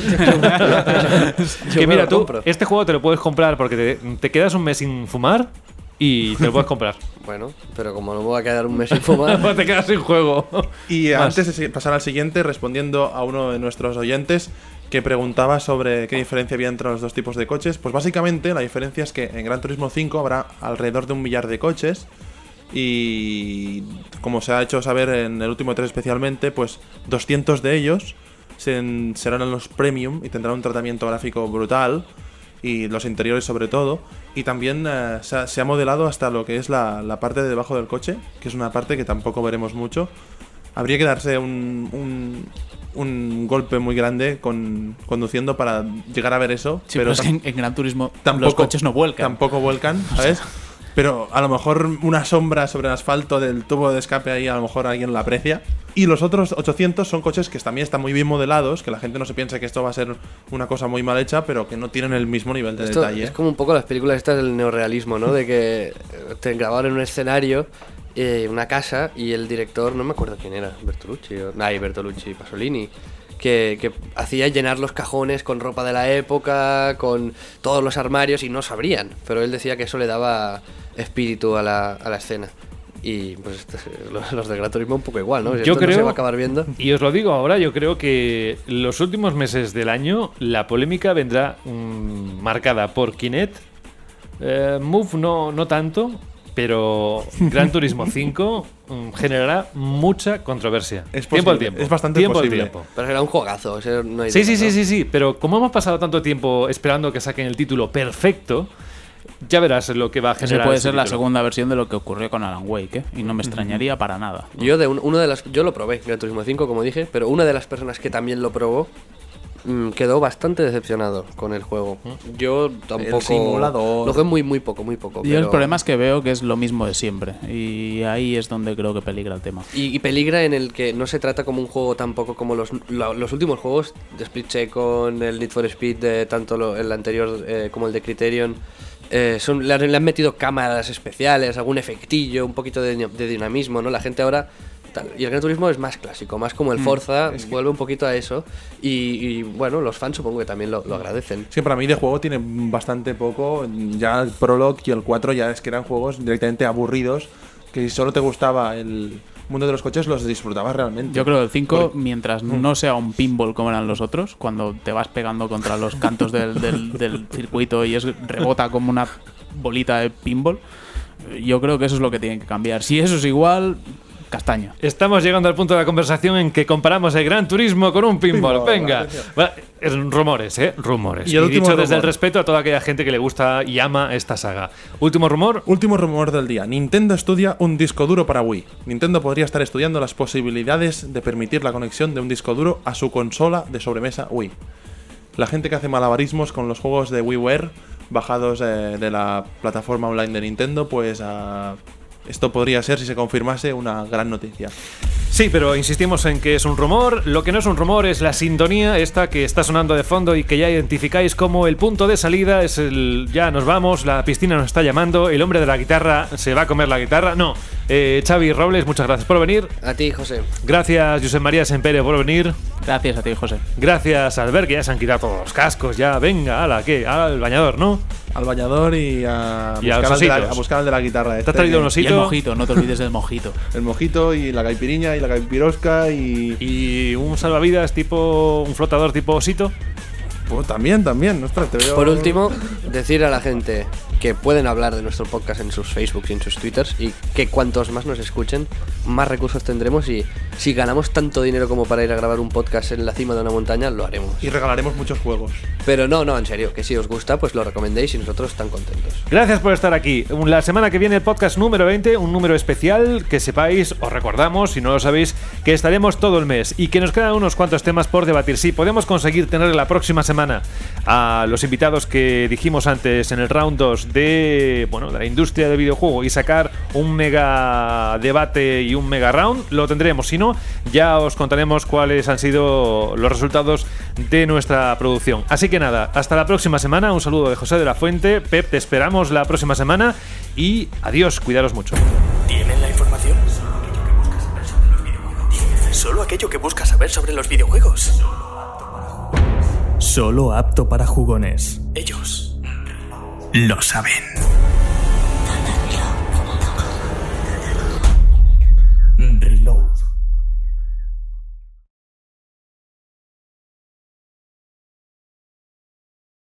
[SPEAKER 3] Yo
[SPEAKER 2] Que
[SPEAKER 3] me
[SPEAKER 2] mira,
[SPEAKER 3] lo
[SPEAKER 2] tú,
[SPEAKER 3] compro.
[SPEAKER 2] este juego te lo puedes comprar porque te, te quedas un mes sin fumar y te lo puedes comprar.
[SPEAKER 3] Bueno, pero como no me voy a quedar un mes sin fumar.
[SPEAKER 2] Pues te quedas sin juego.
[SPEAKER 5] Y
[SPEAKER 2] Más.
[SPEAKER 5] antes de pasar al siguiente, respondiendo a uno de nuestros oyentes que preguntaba sobre qué diferencia había entre los dos tipos de coches, pues básicamente la diferencia es que en Gran Turismo cinco habrá alrededor de un millar de coches y, como se ha hecho saber en el último tres especialmente, pues doscientos de ellos se- serán en los premium y tendrán un tratamiento gráfico brutal, y los interiores sobre todo, y también eh, se, ha, se ha modelado hasta lo que es la, la parte de debajo del coche, que es una parte que tampoco veremos mucho. Habría que darse un, un, un golpe muy grande con, conduciendo para llegar a ver eso,
[SPEAKER 4] Sí,
[SPEAKER 5] pero
[SPEAKER 4] pero es que
[SPEAKER 5] tam-
[SPEAKER 4] en, en Gran Turismo
[SPEAKER 5] tampoco,
[SPEAKER 4] los coches no vuelcan.
[SPEAKER 5] Tampoco vuelcan, ¿sabes? pero a lo mejor una sombra sobre el asfalto del tubo de escape ahí a lo mejor alguien la aprecia. Y los otros ochocientos son coches que también están muy bien modelados, que la gente no se piensa que esto va a ser una cosa muy mal hecha, pero que no tienen el mismo nivel de
[SPEAKER 3] Esto
[SPEAKER 5] detalle.
[SPEAKER 3] es como un poco las películas estas del neorrealismo, ¿no? De que te grababan en un escenario, eh, una casa, y el director, no me acuerdo quién era, Bertolucci, o, nah, Bertolucci, Pasolini, que, que hacía llenar los cajones con ropa de la época, con todos los armarios, y no sabrían, pero él decía que eso le daba espíritu a la, a la escena. Y pues esto, los de Gran Turismo un poco igual, ¿no? Si
[SPEAKER 2] Yo
[SPEAKER 3] esto
[SPEAKER 2] creo,
[SPEAKER 3] no se va a acabar viendo.
[SPEAKER 2] y os lo digo ahora, yo creo que los últimos meses del año la polémica vendrá mmm, marcada por Kinect, eh, Move no, no tanto, pero Gran Turismo cinco mmm, generará mucha controversia.
[SPEAKER 5] Es
[SPEAKER 2] tiempo al
[SPEAKER 5] posible,
[SPEAKER 2] tiempo.
[SPEAKER 5] es bastante
[SPEAKER 2] tiempo
[SPEAKER 5] posible.
[SPEAKER 2] Al tiempo.
[SPEAKER 3] Pero será un juegazo, o sea, no hay
[SPEAKER 2] Sí,
[SPEAKER 3] duda,
[SPEAKER 2] sí, sí,
[SPEAKER 3] ¿no?
[SPEAKER 2] sí, sí, pero como hemos pasado tanto tiempo esperando que saquen el título perfecto, ya verás lo que va a
[SPEAKER 4] Ese
[SPEAKER 2] generar.
[SPEAKER 4] puede
[SPEAKER 2] ese
[SPEAKER 4] ser la
[SPEAKER 2] título.
[SPEAKER 4] segunda versión de lo que ocurrió con Alan Wake, ¿eh? Y no me extrañaría para nada.
[SPEAKER 3] Yo de un- uno de las yo lo probé, Gran Turismo cinco, como dije, pero una de las personas que también lo probó mm, quedó bastante decepcionado con el juego. Yo tampoco.
[SPEAKER 5] El simulador.
[SPEAKER 3] Lo jugué muy, muy poco, muy poco.
[SPEAKER 4] Yo
[SPEAKER 3] pero-
[SPEAKER 4] el problema es que veo que es lo mismo de siempre. Y ahí es donde creo que peligra el tema.
[SPEAKER 3] Y, y peligra en el que no se trata como un juego tampoco como los, lo- los últimos juegos de Split Second, el Need for Speed, de tanto lo- el anterior eh, como el de Criterion. Eh, son, le, han, le han metido cámaras especiales, algún efectillo, un poquito de, de dinamismo, ¿no? La gente ahora... tal, y el Gran Turismo es más clásico, más como el Forza, vuelve un poquito a eso. Y, y, bueno, los fans supongo que también lo, lo agradecen.
[SPEAKER 5] Sí, para mí de juego tiene bastante poco. Ya el Prologue y el cuatro ya es que eran juegos directamente aburridos, que si solo te gustaba el mundo de los coches los disfrutabas realmente.
[SPEAKER 4] Yo creo que el cinco, mientras no sea un pinball como eran los otros, cuando te vas pegando contra los cantos del, del- del circuito y es rebota como una bolita de pinball, yo creo que eso es lo que tiene que cambiar. Si eso es igual, castaña.
[SPEAKER 2] Estamos llegando al punto de la conversación en que comparamos el Gran Turismo con un pinball.
[SPEAKER 5] Pinball,
[SPEAKER 2] Venga.
[SPEAKER 5] atención.
[SPEAKER 2] Va, es rumores, ¿eh? Rumores.
[SPEAKER 5] Y
[SPEAKER 2] Y,
[SPEAKER 5] el último
[SPEAKER 2] dicho desde el
[SPEAKER 5] rumor.
[SPEAKER 2] respeto a toda aquella gente que le gusta y ama esta saga. Último rumor.
[SPEAKER 5] Último rumor del día. Nintendo estudia un disco duro para Wii. Nintendo podría estar estudiando las posibilidades de permitir la conexión de un disco duro a su consola de sobremesa Wii. La gente que hace malabarismos con los juegos de WiiWare bajados eh, de la plataforma online de Nintendo, pues ah, esto podría ser, si se confirmase, una gran noticia.
[SPEAKER 2] Sí, pero insistimos en que es un rumor. Lo que no es un rumor es la sintonía esta que está sonando de fondo y que ya identificáis como el punto de salida. Es el ya nos vamos, la piscina nos está llamando, el hombre de la guitarra se va a comer la guitarra. No, eh, Xavi Robles, muchas gracias por venir.
[SPEAKER 3] A ti, José.
[SPEAKER 2] Gracias, Josep María Sempere, por venir.
[SPEAKER 4] Gracias a ti, José.
[SPEAKER 2] Gracias, Albert, que ya se han quitado todos los cascos. Ya, venga, ala, ¿qué? Al bañador, ¿no?
[SPEAKER 5] Al bañador y a,
[SPEAKER 2] Y a
[SPEAKER 5] buscar,
[SPEAKER 2] los
[SPEAKER 5] al de la,
[SPEAKER 2] ositos.
[SPEAKER 5] a buscar al de la guitarra.
[SPEAKER 2] ¿Te
[SPEAKER 5] este,
[SPEAKER 2] has traído
[SPEAKER 5] que-
[SPEAKER 2] un
[SPEAKER 4] Y el
[SPEAKER 2] osito?
[SPEAKER 4] mojito, no te olvides del mojito.
[SPEAKER 5] El mojito y la caipiriña y la caipirosca y...
[SPEAKER 2] Y un salvavidas tipo. Un flotador tipo osito.
[SPEAKER 5] Pues también, también. Ostras, te veo...
[SPEAKER 3] Por último, decir a la gente que pueden hablar de nuestro podcast en sus Facebooks y en sus Twitters, y que cuantos más nos escuchen, más recursos tendremos, y si ganamos tanto dinero como para ir a grabar un podcast en la cima de una montaña, lo haremos.
[SPEAKER 5] Y regalaremos muchos juegos.
[SPEAKER 3] Pero no, no, en serio, que si os gusta, pues lo recomendéis y nosotros tan contentos.
[SPEAKER 2] Gracias por estar aquí. La semana que viene el podcast número veinte, un número especial, que sepáis, os recordamos, si no lo sabéis, que estaremos todo el mes y que nos quedan unos cuantos temas por debatir. Si podemos conseguir tener la próxima semana a los invitados que dijimos antes en el round dos de, bueno, de la industria del videojuego y sacar un mega debate y un mega round, lo tendremos. Si no, ya os contaremos cuáles han sido los resultados de nuestra producción. Así que nada, hasta la próxima semana. Un saludo de José de la Fuente. Pep, te esperamos la próxima semana y adiós, cuidaros mucho.
[SPEAKER 1] ¿Tienen la información? Solo aquello que buscas saber sobre los videojuegos. Solo apto para jugones. Ellos lo saben. Reload.